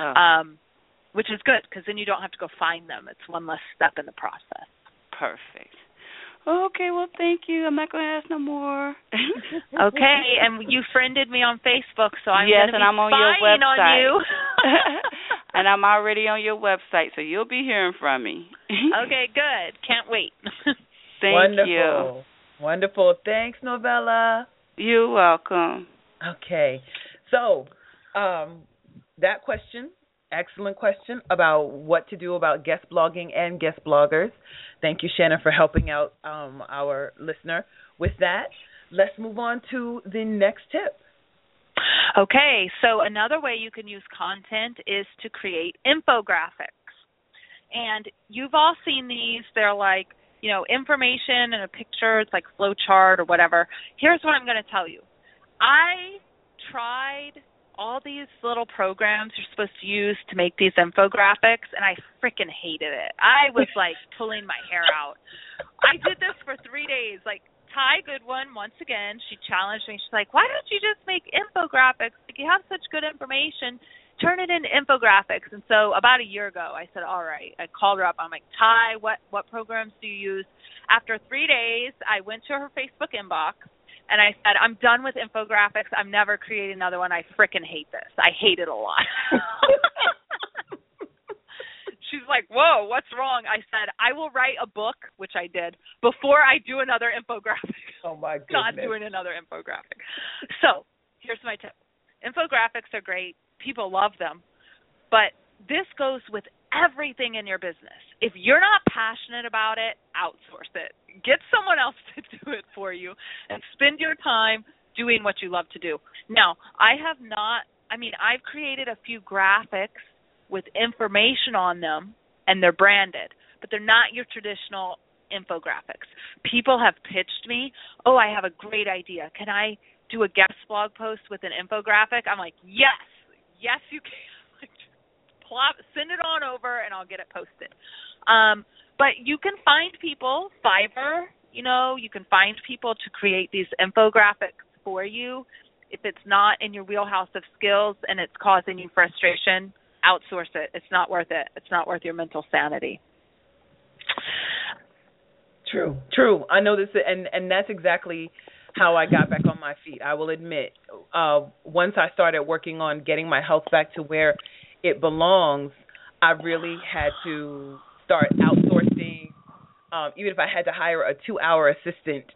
Which is good, because then you don't have to go find them. It's one less step in the process. Perfect. Okay, well, thank you. I'm not going to ask no more. Okay, and you friended me on Facebook, so I'm going to be and I'm on your website. On you. And I'm already on your website, so you'll be hearing from me. Okay, good. Can't wait. Thank you. Wonderful. Thanks, Novella. You're welcome. Okay, so that question, excellent question about what to do about guest blogging and guest bloggers. Thank you, Shannon, for helping out our listener with that. Let's move on to the next tip. Okay, so another way you can use content is to create infographics. And you've all seen these. They're like, information and a picture. It's like flow chart or whatever. Here's what I'm going to tell you. I tried all these little programs you're supposed to use to make these infographics, and I freaking hated it. I was like pulling my hair out. I did this for 3 days. Like Ty Goodwin, once again, she challenged me. She's like, why don't you just make infographics? Like, you have such good information. Turn it into infographics. And so about a year ago, I said, all right. I called her up. I'm like, Ty, what programs do you use? After 3 days, I went to her Facebook inbox, and I said, I'm done with infographics. I'm never creating another one. I freaking hate this. I hate it a lot. She's like, whoa, what's wrong? I said, I will write a book, which I did, before I do another infographic. Oh, my goodness. Not doing another infographic. So here's my tip. Infographics are great. People love them. But this goes with everything in your business. If you're not passionate about it, outsource it. Get someone else to do it for you and spend your time doing what you love to do. Now, I've created a few graphics with information on them, and they're branded, but they're not your traditional infographics. People have pitched me, oh, I have a great idea. Can I do a guest blog post with an infographic? I'm like, yes, you can. Send it on over, and I'll get it posted. But you can find people, Fiverr, you can find people to create these infographics for you. if it's not in your wheelhouse of skills and it's causing you frustration, outsource it. It's not worth it. It's not worth your mental sanity. True. I know this, and that's exactly how I got back on my feet. I will admit, once I started working on getting my health back to where it belongs, I really had to start outsourcing. Even if I had to hire a 2-hour assistant,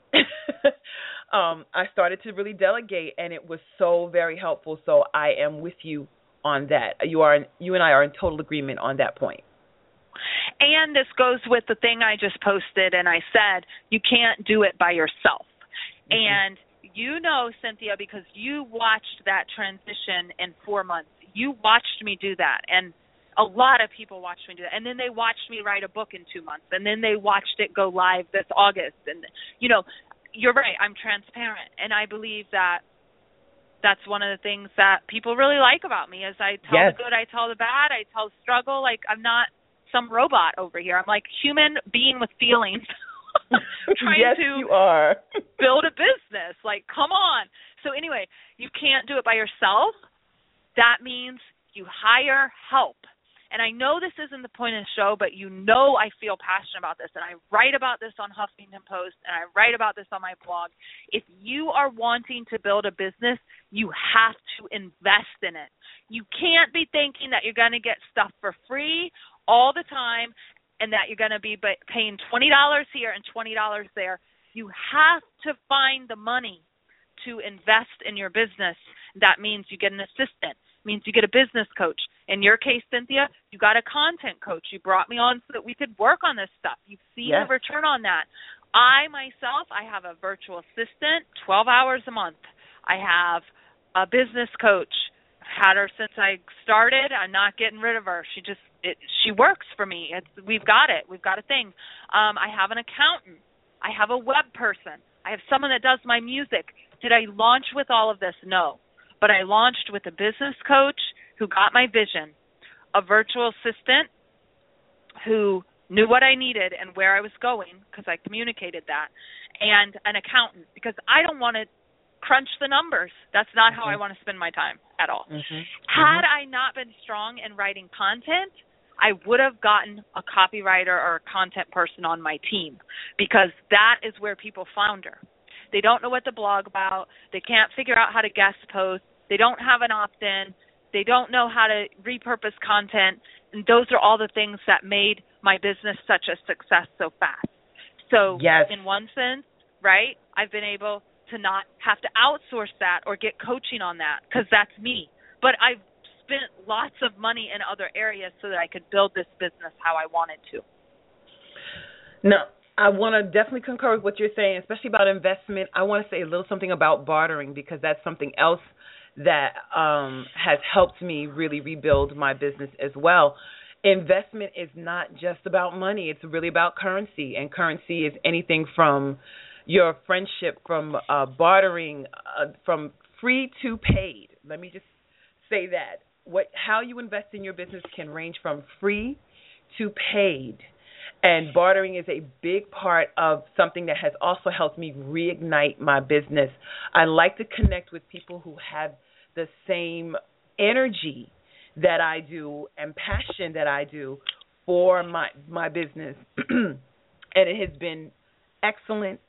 I started to really delegate, and it was so very helpful. So I am with you on that. You and I are in total agreement on that point. And this goes with the thing I just posted, and I said you can't do it by yourself. And you know, Cynthia, because you watched that transition in 4 months. You watched me do that, and a lot of people watched me do that. And then they watched me write a book in 2 months, and then they watched it go live this August. And, you know, you're right, I'm transparent, and I believe that that's one of the things that people really like about me is I tell the good, I tell the bad, I tell the struggle. Like, I'm not some robot over here. I'm like human being with feelings. Trying to you are. build a business. Like, come on. So anyway, you can't do it by yourself. That means you hire help. And I know this isn't the point of the show, but you know I feel passionate about this. And I write about this on Huffington Post, and I write about this on my blog. If you are wanting to build a business, you have to invest in it. You can't be thinking that you're going to get stuff for free all the time and that you're going to be paying $20 here and $20 there. You have to find the money to invest in your business. That means you get an assistant. It means you get a business coach. In your case, Cynthia, you got a content coach. You brought me on so that we could work on this stuff. You've seen the return on that. I have a virtual assistant, 12 hours a month. I have a business coach. Had her since I started. I'm not getting rid of her. She works for me. We've got it. We've got a thing. I have an accountant. I have a web person. I have someone that does my music. Did I launch with all of this? No. But I launched with a business coach who got my vision, a virtual assistant who knew what I needed and where I was going because I communicated that, and an accountant because I don't want to crunch the numbers. That's not how I want to spend my time at all. Had I not been strong in writing content, I would have gotten a copywriter or a content person on my team because that is where people flounder. They don't know what to blog about. They can't figure out how to guest post. They don't have an opt-in. They don't know how to repurpose content. And those are all the things that made my business such a success so fast. So in one sense, right, I've been able to not have to outsource that or get coaching on that because that's me. But I've spent lots of money in other areas so that I could build this business how I wanted to. No, I want to definitely concur with what you're saying, especially about investment. I want to say a little something about bartering because that's something else that has helped me really rebuild my business as well. Investment is not just about money. It's really about currency, and currency is anything from your friendship, from bartering, from free to paid. Let me just say that. How you invest in your business can range from free to paid. And bartering is a big part of something that has also helped me reignite my business. I like to connect with people who have the same energy that I do and passion that I do for my business. And it has been excellent.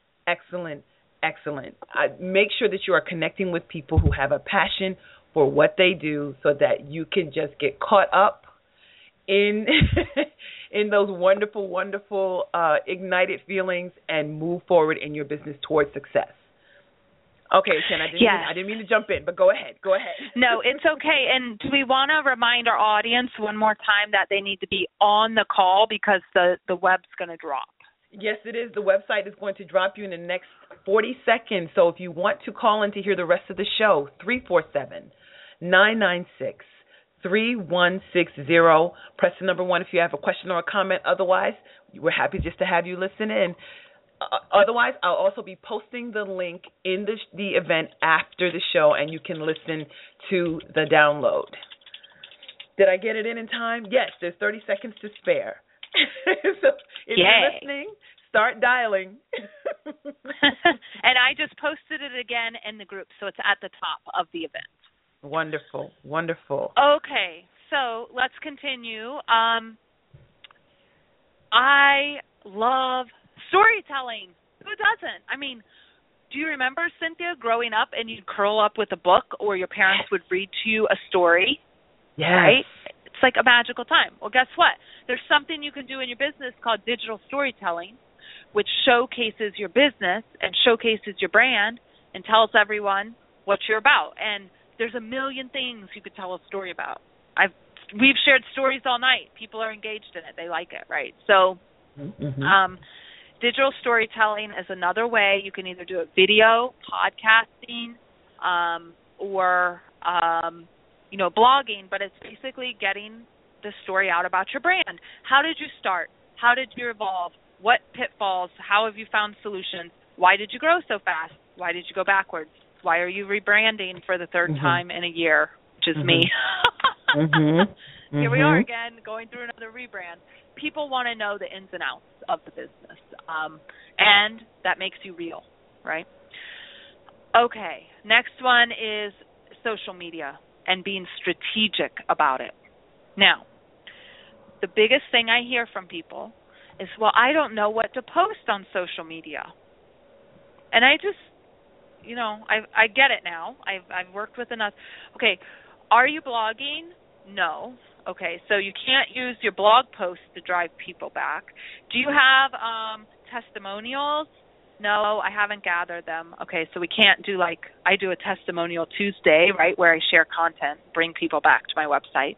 Make sure that you are connecting with people who have a passion for what they do so that you can just get caught up in those wonderful ignited feelings and move forward in your business towards success. Okay, Ken, I didn't mean to jump in, but go ahead. No, it's okay. And do we want to remind our audience one more time that they need to be on the call because the web's going to drop? Yes, it is. The website is going to drop you in the next 40 seconds. So if you want to call in to hear the rest of the show, 347-996-3160. Press the number 1 if you have a question or a comment. Otherwise, we're happy just to have you listen in. Otherwise, I'll also be posting the link in the event after the show, and you can listen to the download. Did I get it in time? Yes, there's 30 seconds to spare. So if you're listening, Start dialing. And I just posted it again in the group, so it's at the top of the event. Wonderful, wonderful. Okay, so let's continue. I love storytelling. Who doesn't? I mean, do you remember, Cynthia, growing up and you'd curl up with a book or your parents would read to you a story? Yes. Right? It's like a magical time. Well, guess what? There's something you can do in your business called digital storytelling, which showcases your business and showcases your brand and tells everyone what you're about. And there's a million things you could tell a story about. We've shared stories all night. People are engaged in it. They like it, right? So digital storytelling is another way. You can either do a video, podcasting, or blogging, but it's basically getting the story out about your brand. How did you start? How did you evolve? What pitfalls? How have you found solutions? Why did you grow so fast? Why did you go backwards? Why are you rebranding for the third time in a year, which is me? Here we are again, going through another rebrand. People want to know the ins and outs of the business, and that makes you real, right? Okay, next one is social media and being strategic about it. Now, the biggest thing I hear from people is, well, I don't know what to post on social media. And I just, I get it now. I've worked with enough. Okay, are you blogging? No. Okay, so you can't use your blog posts to drive people back. Do you have testimonials? No, I haven't gathered them. Okay, so we can't do I do a testimonial Tuesday, right, where I share content, bring people back to my website.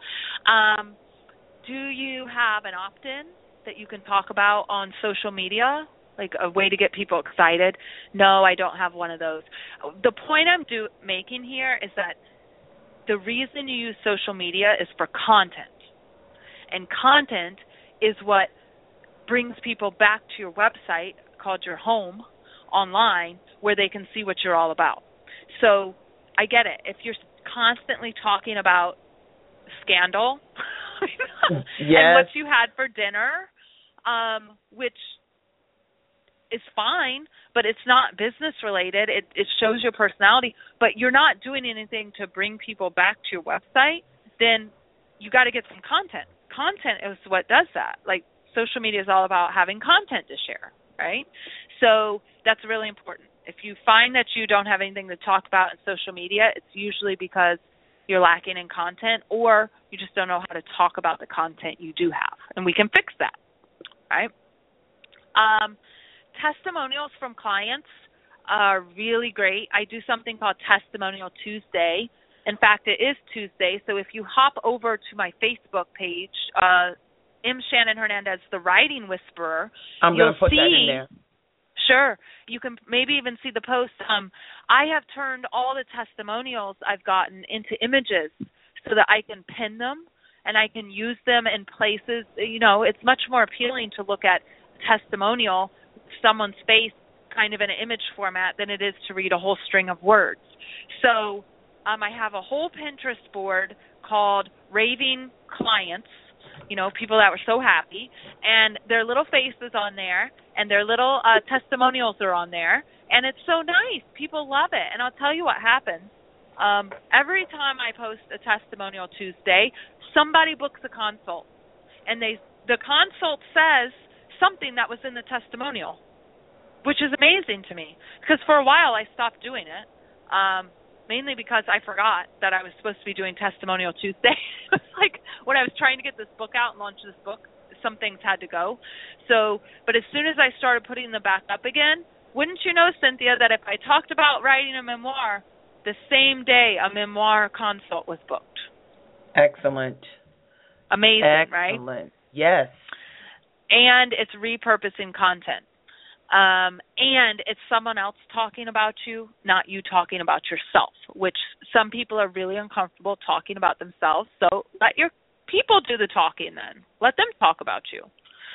Do you have an opt-in that you can talk about on social media, like a way to get people excited? No, I don't have one of those. The point I'm making here is that the reason you use social media is for content. And content is what brings people back to your website, called your home, online, where they can see what you're all about. So I get it. If you're constantly talking about scandal and what you had for dinner, which is fine, but it's not business related. It shows your personality, but you're not doing anything to bring people back to your website, then you got to get some content. Content is what does that. Like, social media is all about having content to share, right? So that's really important. If you find that you don't have anything to talk about in social media, it's usually because you're lacking in content, or you just don't know how to talk about the content you do have, and we can fix that, right? Testimonials from clients are really great. I do something called Testimonial Tuesday. In fact, it is Tuesday, so if you hop over to my Facebook page, M. Shannon Hernandez, the Writing Whisperer, I'm going to put that in there. Sure. You can maybe even see the post. I have turned all the testimonials I've gotten into images so that I can pin them and I can use them in places. It's much more appealing to look at testimonial, someone's face, kind of in an image format, than it is to read a whole string of words. So I have a whole Pinterest board called Raving Clients, people that were so happy, and their little faces on there, and their little testimonials are on there, and it's so nice. People love it, and I'll tell you what happens. Every time I post a Testimonial Tuesday, somebody books a consult, and the consult says something that was in the testimonial, which is amazing to me, because for a while I stopped doing it, mainly because I forgot that I was supposed to be doing Testimonial Tuesday. It was like when I was trying to get this book out and launch this book, some things had to go. But as soon as I started putting them back up again, wouldn't you know, Cynthia, that if I talked about writing a memoir, the same day a memoir consult was booked. Excellent. Amazing, right? Excellent. Yes. And it's repurposing content. And it's someone else talking about you, not you talking about yourself, which some people are really uncomfortable talking about themselves. So let your people do the talking then. Let them talk about you.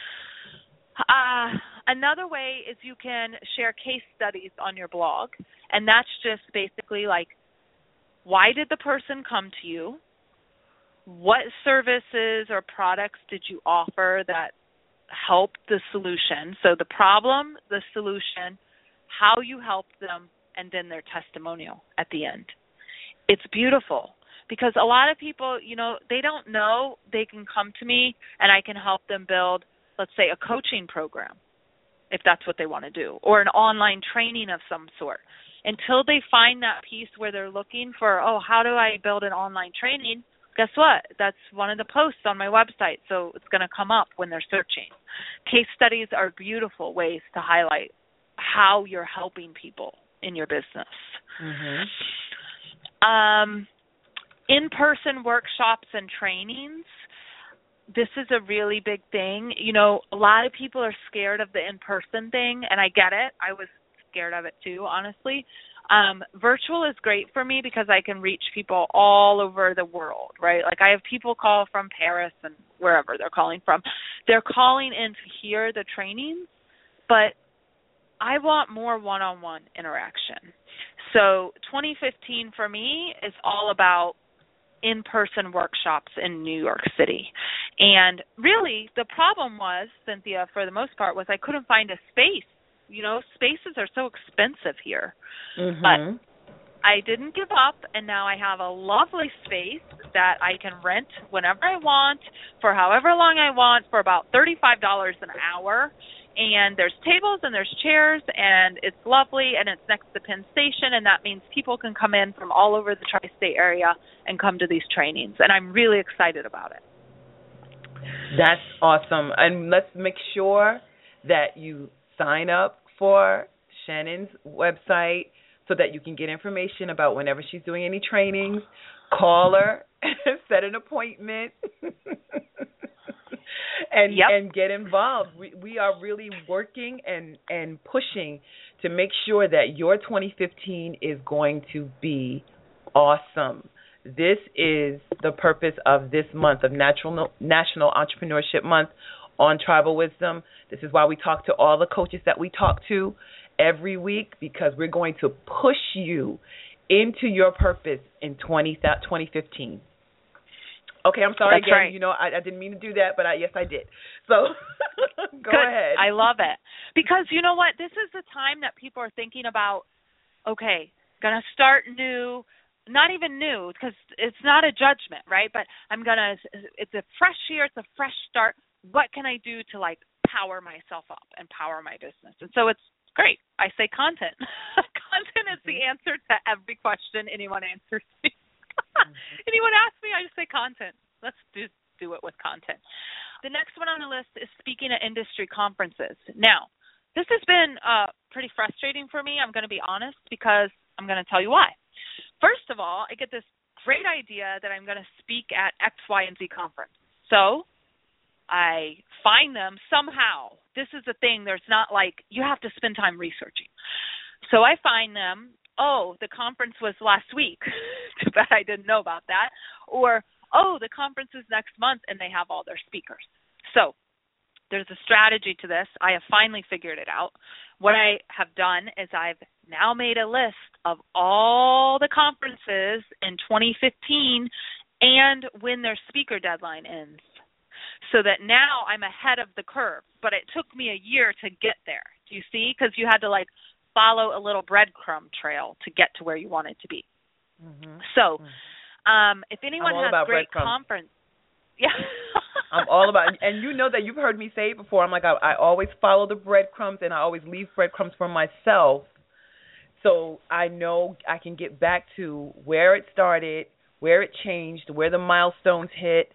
Another way is you can share case studies on your blog, and that's just basically like, why did the person come to you? What services or products did you offer that help, the solution. So the problem, the solution, how you help them, and then their testimonial at the end. It's beautiful because a lot of people, they don't know they can come to me and I can help them build, let's say, a coaching program, if that's what they want to do, or an online training of some sort. Until they find that piece where they're looking for, how do I build an online training? Guess what? That's one of the posts on my website, so it's going to come up when they're searching. Case studies are beautiful ways to highlight how you're helping people in your business. Mm-hmm. In-person workshops and trainings, this is a really big thing. A lot of people are scared of the in-person thing, and I get it. I was scared of it too, honestly. Virtual is great for me because I can reach people all over the world, right? Like I have people call from Paris and wherever they're calling from. They're calling in to hear the trainings, but I want more one-on-one interaction. So 2015 for me is all about in-person workshops in New York City. And really the problem was, Cynthia, for the most part, was I couldn't find a space. Spaces are so expensive here. Mm-hmm. But I didn't give up, and now I have a lovely space that I can rent whenever I want for however long I want for about $35 an hour. And there's tables and there's chairs, and it's lovely, and it's next to Penn Station, and that means people can come in from all over the tri-state area and come to these trainings, and I'm really excited about it. That's awesome. And let's make sure that you sign up for Shannon's website so that you can get information about whenever she's doing any trainings. Call her, set an appointment, and get involved. We are really working and pushing to make sure that your 2015 is going to be awesome. This is the purpose of this month of National Entrepreneurship Month on Tribal Wisdom. This is why we talk to all the coaches that we talk to every week, because we're going to push you into your purpose in 2015. Okay, I'm sorry. That's again. Right. I didn't mean to do that, but yes, I did. So go Good. ahead. I love it. Because you know what? This is the time that people are thinking about, okay, going to start new, not even new, because it's not a judgment, right? But it's a fresh year, it's a fresh start. What can I do to power myself up and power my business? And so it's great. I say content. Content is the answer to every question anyone answers me. Anyone asks me, I just say content. Let's do it with content. The next one on the list is speaking at industry conferences. Now, this has been pretty frustrating for me, I'm going to be honest, because I'm going to tell you why. First of all, I get this great idea that I'm going to speak at X, Y, and Z conference. So I find them somehow. This is the thing. There's not you have to spend time researching. So I find them, the conference was last week. Too bad I didn't know about that. Or, the conference is next month, and they have all their speakers. So there's a strategy to this. I have finally figured it out. What I have done is I've now made a list of all the conferences in 2015 and when their speaker deadline ends, so that now I'm ahead of the curve. But it took me a year to get there. Do you see? Because you had to follow a little breadcrumb trail to get to where you wanted to be. Mm-hmm. So if anyone has great conference, yeah. I'm all about it. And you know that you've heard me say it before. I'm I always follow the breadcrumbs, and I always leave breadcrumbs for myself, so I know I can get back to where it started, where it changed, where the milestones hit,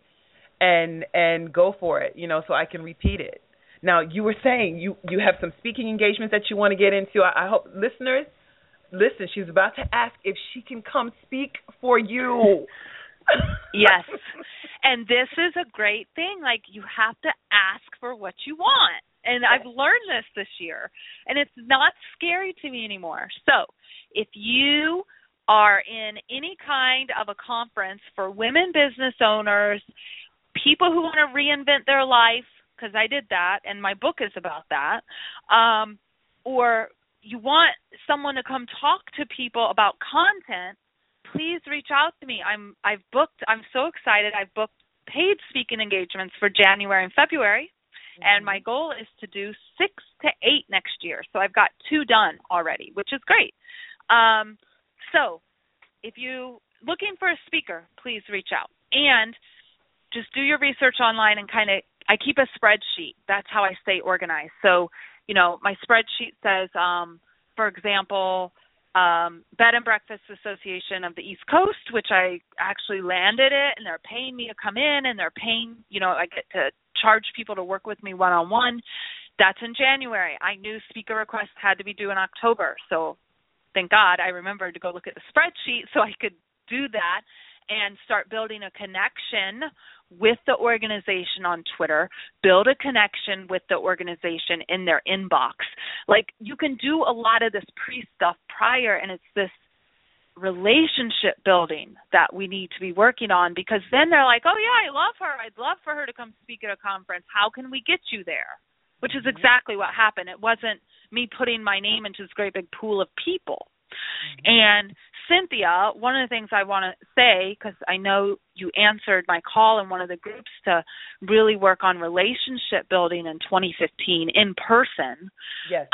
and go for it, so I can repeat it. Now, you were saying you have some speaking engagements that you want to get into. I hope listeners, listen, she's about to ask if she can come speak for you. Yes. And this is a great thing. You have to ask for what you want. And I've learned this year. And it's not scary to me anymore. So if you are in any kind of a conference for women business owners, people who want to reinvent their life, because I did that, and my book is about that, or you want someone to come talk to people about content, please reach out to me. I'm so excited. I've booked paid speaking engagements for January and February, And my goal is to do 6 to 8 next year. So I've got 2 done already, which is great. So if you looking for a speaker, please reach out. And just do your research online and I keep a spreadsheet. That's how I stay organized. So, my spreadsheet says, for example, Bed and Breakfast Association of the East Coast, which I actually landed it, and they're paying me to come in, and they're paying, I get to charge people to work with me one-on-one. That's in January. I knew speaker requests had to be due in October, so thank God I remembered to go look at the spreadsheet so I could do that and start building a connection with the organization on Twitter, build a connection with the organization in their inbox. Like, you can do a lot of this pre-stuff prior, and it's this relationship building that we need to be working on, because then they're like, oh, yeah, I love her. I'd love for her to come speak at a conference. How can we get you there? Which is exactly what happened. It wasn't me putting my name into this great big pool of people. And Cynthia, one of the things I want to say, because I know you answered my call in one of the groups to really work on relationship building in 2015 in person. Yes.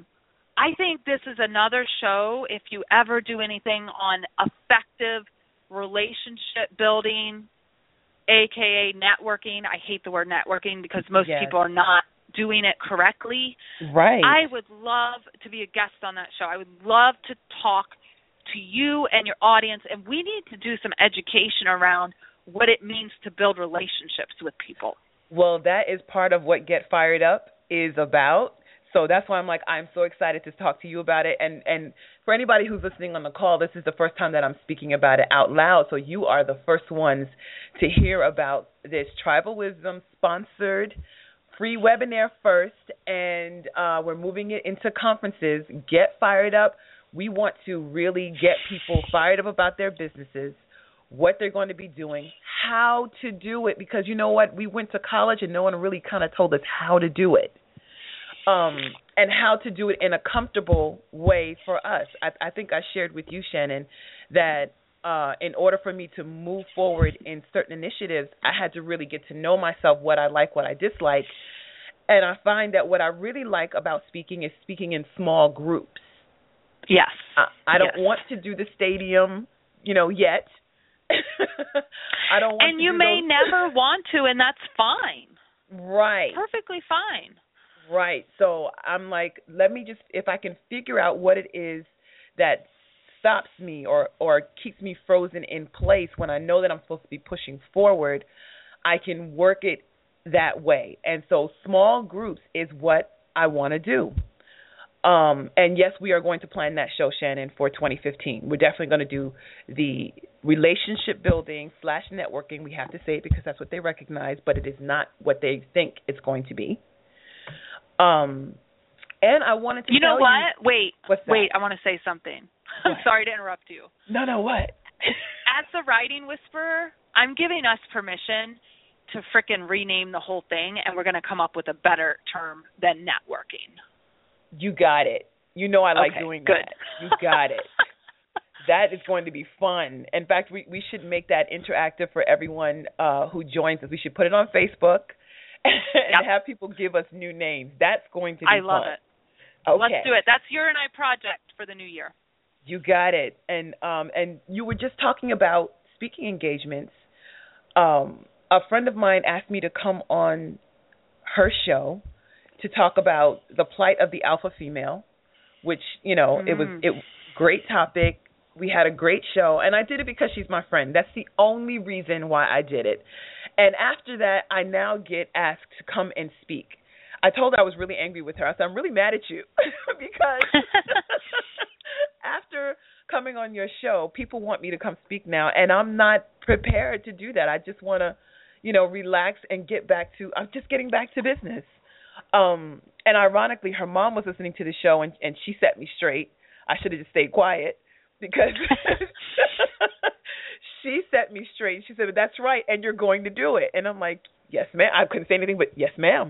I think this is another show, if you ever do anything on effective relationship building, a.k.a. networking. I hate the word networking because most people are not doing it correctly. Right. I would love to be a guest on that show. I would love to talk to you and your audience, and we need to do some education around what it means to build relationships with people. Well, that is part of what Get Fired Up is about. So that's why I'm so excited to talk to you about it. And for anybody who's listening on the call, this is the first time that I'm speaking about it out loud. So you are the first ones to hear about this Tribal Wisdom sponsored free webinar first, and we're moving it into conferences. Get Fired Up. We want to really get people fired up about their businesses, what they're going to be doing, how to do it, because you know what? We went to college and no one really kind of told us how to do it, and how to do it in a comfortable way for us. I think I shared with you, Shannon, that in order for me to move forward in certain initiatives, I had to really get to know myself, what I like, what I dislike. And I find that what I really like about speaking is speaking in small groups. Yes. I don't want to do the stadium, yet. I don't want and to you do may those. never want to, and that's fine. Right. Perfectly fine. Right. So I'm like, let me just, if I can figure out what it is that stops me or keeps me frozen in place when I know that I'm supposed to be pushing forward, I can work it that way. And so small groups is what I want to do. And yes, we are going to plan that show, Shannon, for 2015. We're definitely going to do the relationship building / networking. We have to say it because that's what they recognize, but it is not what they think it's going to be. And I wanted to tell what? Wait, I want to say something. I'm sorry to interrupt you. No, what? As the Writing Whisperer, I'm giving us permission to frickin' rename the whole thing, and we're going to come up with a better term than networking. You got it. I like doing good. that. You got it. That is going to be fun. In fact, we should make that interactive for everyone who joins us. We should put it on Facebook and have people give us new names. That's going to be fun. I love it. Okay. Let's do it. That's your and I project for the new year. You got it. And you were just talking about speaking engagements. A friend of mine asked me to come on her show to talk about the plight of the alpha female, which, it was great topic. We had a great show, and I did it because she's my friend. That's the only reason why I did it. And after that, I now get asked to come and speak. I told her I was really angry with her. I said, I'm really mad at you because after coming on your show, people want me to come speak now, and I'm not prepared to do that. I just want to, relax and get back to, I'm just getting back to business. And ironically, her mom was listening to the show, and she set me straight. I should have just stayed quiet because she set me straight. She said, that's right, and you're going to do it. And I'm like, yes, ma'am. I couldn't say anything but yes, ma'am.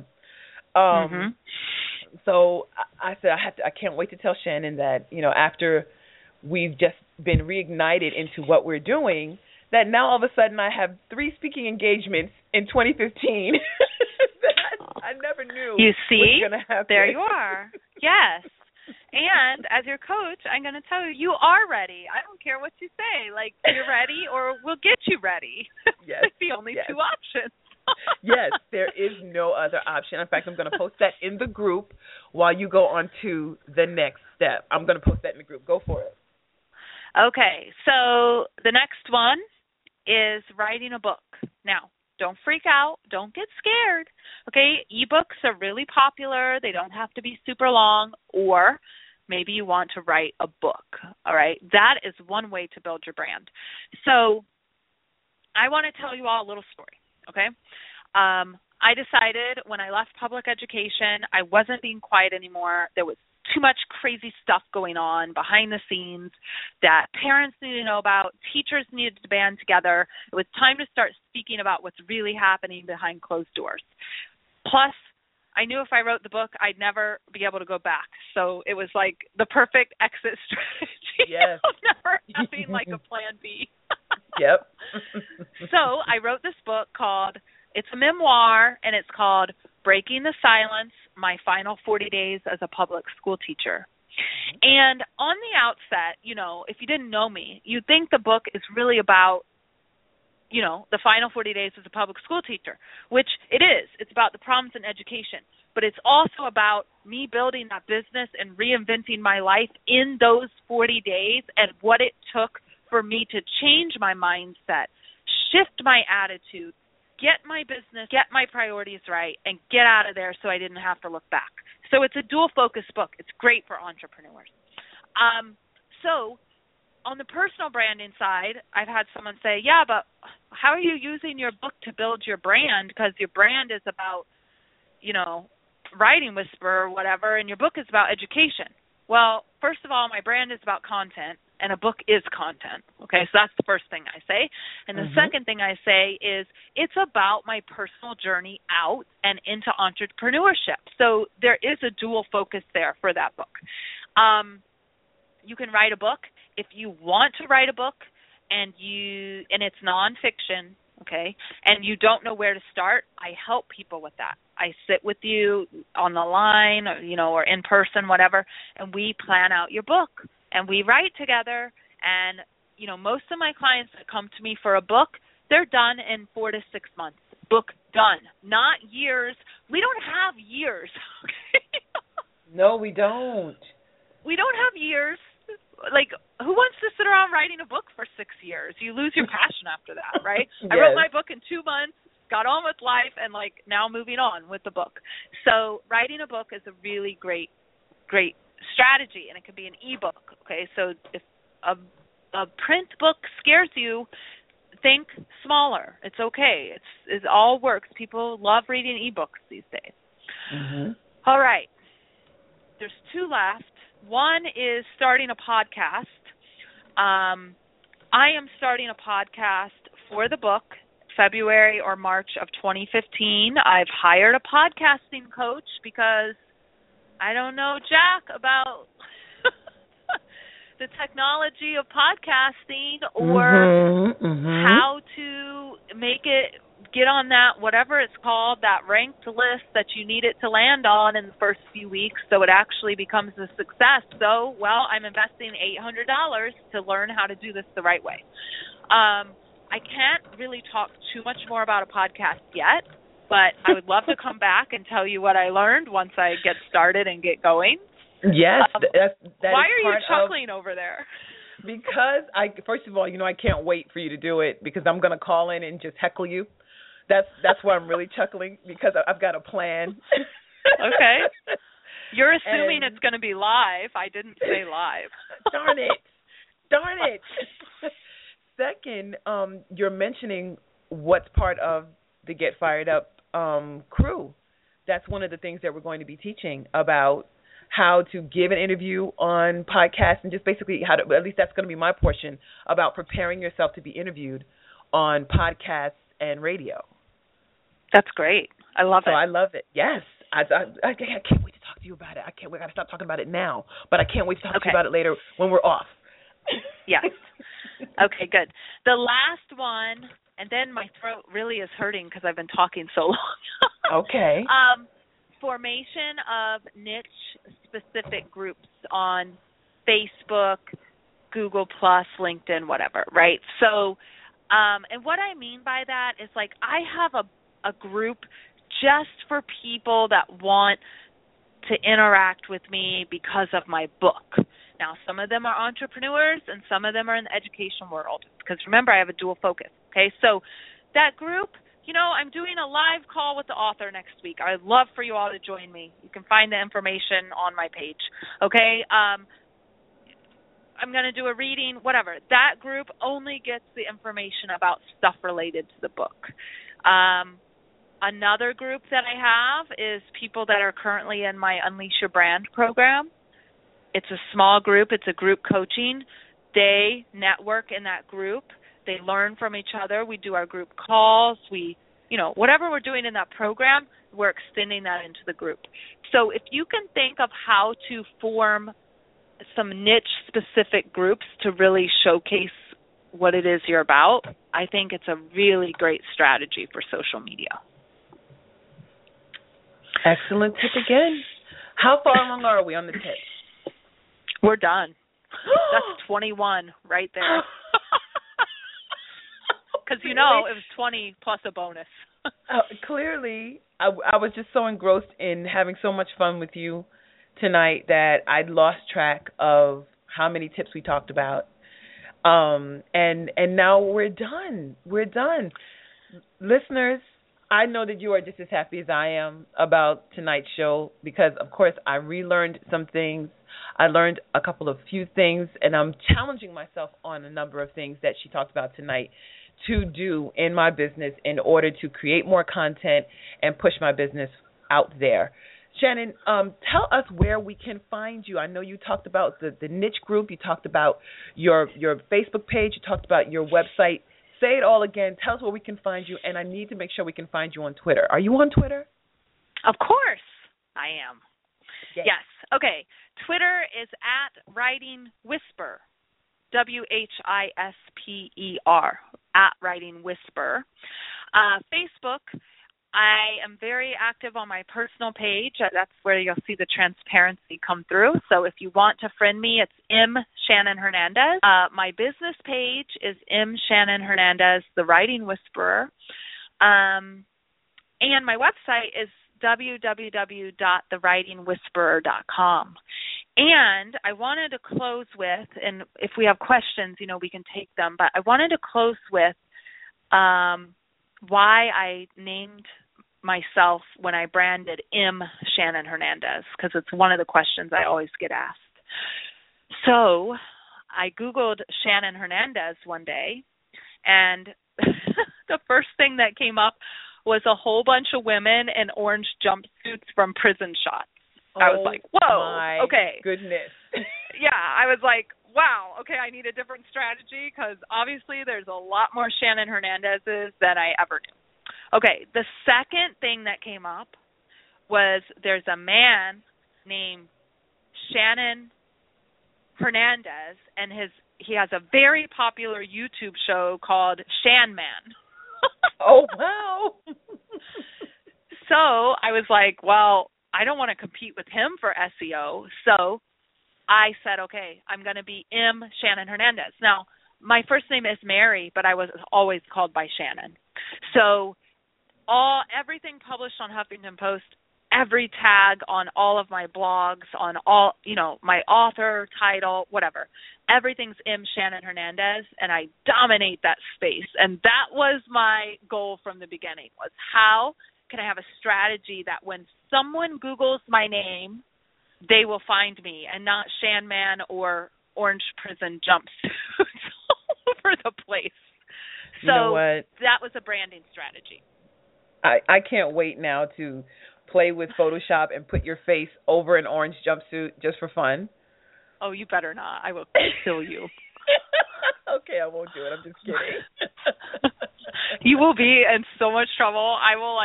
So I said, I can't wait to tell Shannon that, after we've just been reignited into what we're doing, that now all of a sudden I have 3 speaking engagements in 2015 that I never knew. You see? What's gonna happen. There you are. Yes. And as your coach, I'm going to tell you, you are ready. I don't care what you say. Like, you're ready or we'll get you ready. Yes. It's the only two options. Yes, there is no other option. In fact, I'm going to post that in the group while you go on to the next step. I'm going to post that in the group. Go for it. Okay, so the next one is writing a book. Now, don't freak out. Don't get scared. Okay, ebooks are really popular. They don't have to be super long, or maybe you want to write a book. All right, that is one way to build your brand. So I want to tell you all a little story, okay? I decided when I left public education, I wasn't being quiet anymore. There was too much crazy stuff going on behind the scenes that parents needed to know about, teachers needed to band together. It was time to start speaking about what's really happening behind closed doors. Plus, I knew if I wrote the book, I'd never be able to go back. So it was like the perfect exit strategy. Yes. Of never having like a plan B. Yep. So I wrote this book called, it's a memoir, and it's called Breaking the Silence, My Final 40 Days as a Public School Teacher. And on the outset, you know, if you didn't know me, you'd think the book is really about, you know, the final 40 days as a public school teacher, which it is. It's about the problems in education. But it's also about me building that business and reinventing my life in those 40 days and what it took for me to change my mindset, shift my attitude, get my business, get my priorities right, and get out of there so I didn't have to look back. So it's a dual-focus book. It's great for entrepreneurs. So on the personal branding side, I've had someone say, yeah, but how are you using your book to build your brand? Because your brand is about, you know, Writing Whisperer or whatever, and your book is about education. Well, first of all, my brand is about content, and a book is content. Okay, so that's the first thing I say. And the second thing I say is it's about my personal journey out and into entrepreneurship. So there is a dual focus there for that book. You can write a book if you want to write a book, and it's nonfiction. Okay, and you don't know where to start, I help people with that. I sit with you on the line, or, you know, or in person, whatever, and we plan out your book, and we write together. And, you know, most of my clients that come to me for a book, they're done in 4 to 6 months. Book done, not years. We don't have years. Okay? No, we don't. We don't have years. Like, who wants to sit around writing a book for 6 years? You lose your passion after that, right? Yes. I wrote my book in 2 months, got on with life, and, like, now moving on with the book. So writing a book is a really great strategy, and it can be an ebook, okay? So if a print book scares you, think smaller. It's okay. It all works. People love reading ebooks these days. All right. There's 2 left. One is starting a podcast. I am starting a podcast for the book, February or March of 2015. I've hired a podcasting coach because I don't know jack about the technology of podcasting or how to make it get on that, whatever it's called, that ranked list that you need it to land on in the first few weeks so it actually becomes a success. So, well, I'm investing $800 to learn how to do this the right way. I can't really talk too much more about a podcast yet, but I would love to come back and tell you what I learned once I get started and get going. Yes. That why are you chuckling over there? Because, first of all, you know, I can't wait for you to do it because I'm going to call in and just heckle you. That's why I'm really chuckling, because I've got a plan. Okay. You're assuming it's going to be live. I didn't say live. Darn it. Second, you're mentioning what's part of the Get Fired Up crew. That's one of the things that we're going to be teaching about, how to give an interview on podcasts, and just basically how to, at least that's going to be my portion, about preparing yourself to be interviewed on podcasts and radio. That's great. I love it. So I love it. Yes. I can't wait to talk to you about it. We got to stop talking about it now, but I can't wait to talk to you about it later when we're off. Yes. Okay, good. The last one, and then my throat really is hurting because I've been talking so long. Okay. formation of niche-specific groups on Facebook, Google+, LinkedIn, whatever, right? So, and what I mean by that is, like, I have a group just for people that want to interact with me because of my book. Now, some of them are entrepreneurs and some of them are in the education world, because remember, I have a dual focus, okay? So that group, you know, I'm doing a live call with the author next week. I'd love for you all to join me. You can find the information on my page, okay? I'm going to do a reading, whatever. That group only gets the information about stuff related to the book. Another group that I have is people that are currently in my Unleash Your Brand program. It's a small group. It's a group coaching. They network in that group. They learn from each other. We do our group calls. We, you know, whatever we're doing in that program, we're extending that into the group. So if you can think of how to form some niche-specific groups to really showcase what it is you're about, I think it's a really great strategy for social media. Excellent tip again. How far along are we on the tip? We're done. That's 21 right there. Because, you know, it was 20 plus a bonus. Clearly, I was just so engrossed in having so much fun with you tonight that I'd lost track of how many tips we talked about. And now we're done. We're done. Listeners, I know that you are just as happy as I am about tonight's show because, of course, I relearned some things. I learned a few things, and I'm challenging myself on a number of things that she talked about tonight to do in my business in order to create more content and push my business out there. Shannon, tell us where we can find you. I know you talked about the niche group. You talked about your Facebook page. You talked about your website. Say it all again. Tell us where we can find you, and I need to make sure we can find you on Twitter. Are you on Twitter? Of course I am. Yes. Okay. Twitter is at Writing Whisper, WHISPER, at Writing Whisper. Facebook, I am very active on my personal page. That's where you'll see the transparency come through. So if you want to friend me, it's M. Shannon Hernandez. My business page is M. Shannon Hernandez, the Writing Whisperer. And my website is www.thewritingwhisperer.com. And I wanted to close with, and if we have questions, you know, we can take them, but I wanted to close with why I named myself when I branded M. Shannon Hernandez, because it's one of the questions I always get asked. So I Googled Shannon Hernandez one day, and the first thing that came up was a whole bunch of women in orange jumpsuits from Prison Shots. I was like, whoa, okay. Goodness. Yeah, I was like, wow, okay, I need a different strategy because obviously there's a lot more Shannon Hernandezes than I ever knew. Okay, the second thing that came up was there's a man named Shannon Hernandez, and he has a very popular YouTube show called Shan Man. Oh, wow. So I was like, well, I don't want to compete with him for SEO. So I said, okay, I'm going to be M. Shannon Hernandez. Now, my first name is Mary, but I was always called by Shannon. So everything published on Huffington Post, every tag on all of my blogs, on all, you know, my author, title, whatever, everything's M. Shannon Hernandez, and I dominate that space. And that was my goal from the beginning, was how can I have a strategy that when someone Googles my name, they will find me, and not Shan Man or orange prison jumpsuits all over the place. So you know what? That was a branding strategy. I can't wait now to play with Photoshop and put your face over an orange jumpsuit just for fun. Oh, you better not. I will kill you. Okay, I won't do it. I'm just kidding. You will be in so much trouble.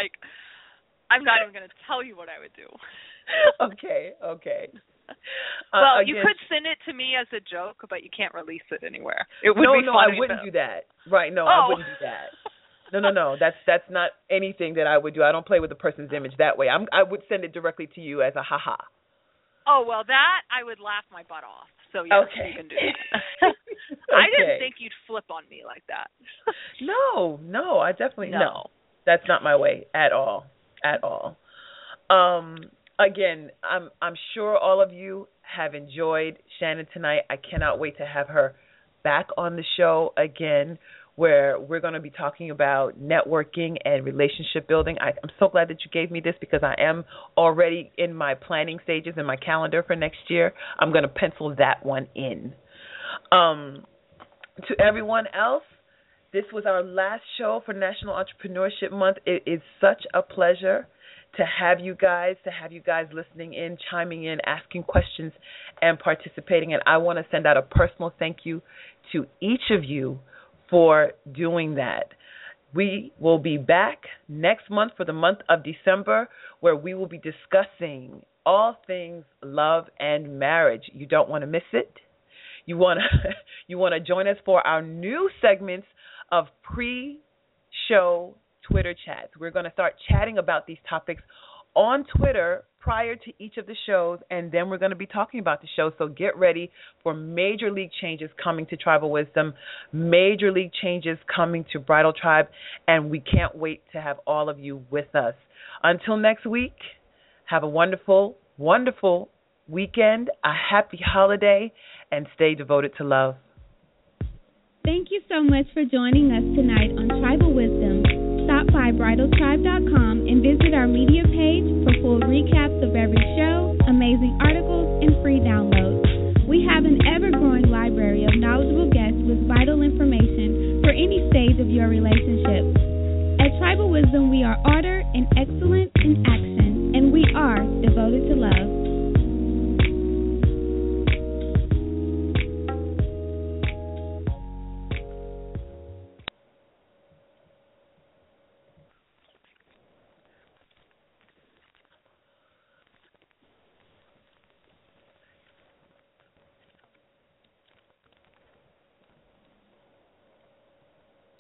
I'm not even going to tell you what I would do. Okay. Well, you could send it to me as a joke, but you can't release it anywhere. It would be funny, I wouldn't do that. Right, no, I wouldn't do that. No. That's not anything that I would do. I don't play with the person's image that way. I would send it directly to you as a ha-ha. Oh, well, that I would laugh my butt off. So, yes, okay. You can do that. I didn't think you'd flip on me like that. No, I definitely no. That's not my way at all. Again, I'm sure all of you have enjoyed Shannon tonight. I cannot wait to have her back on the show again, where we're going to be talking about networking and relationship building. I'm so glad that you gave me this because I am already in my planning stages in my calendar for next year. I'm going to pencil that one in. To everyone else, this was our last show for National Entrepreneurship Month. It is such a pleasure to have you guys listening in, chiming in, asking questions, and participating. And I want to send out a personal thank you to each of you for doing that. We will be back next month for the month of December, where we will be discussing all things love and marriage. You don't want to miss it. You want to join us for our new segments of pre-show Twitter chats. We're going to start chatting about these topics on Twitter prior to each of the shows, and then we're going to be talking about the show. So get ready for major league changes coming to Tribal Wisdom, major league changes coming to Bridal Tribe, and we can't wait to have all of you with us. Until next week, have a wonderful, wonderful weekend, a happy holiday, and stay devoted to love. Thank you so much for joining us tonight on Tribal Wisdom. Stop by bridaltribe.com and visit our media page for full recaps of every show, amazing articles, and free downloads. We have an ever-growing library of knowledgeable guests with vital information for any stage of your relationship. At Tribal Wisdom, we are order and excellence in action, and we are devoted to love.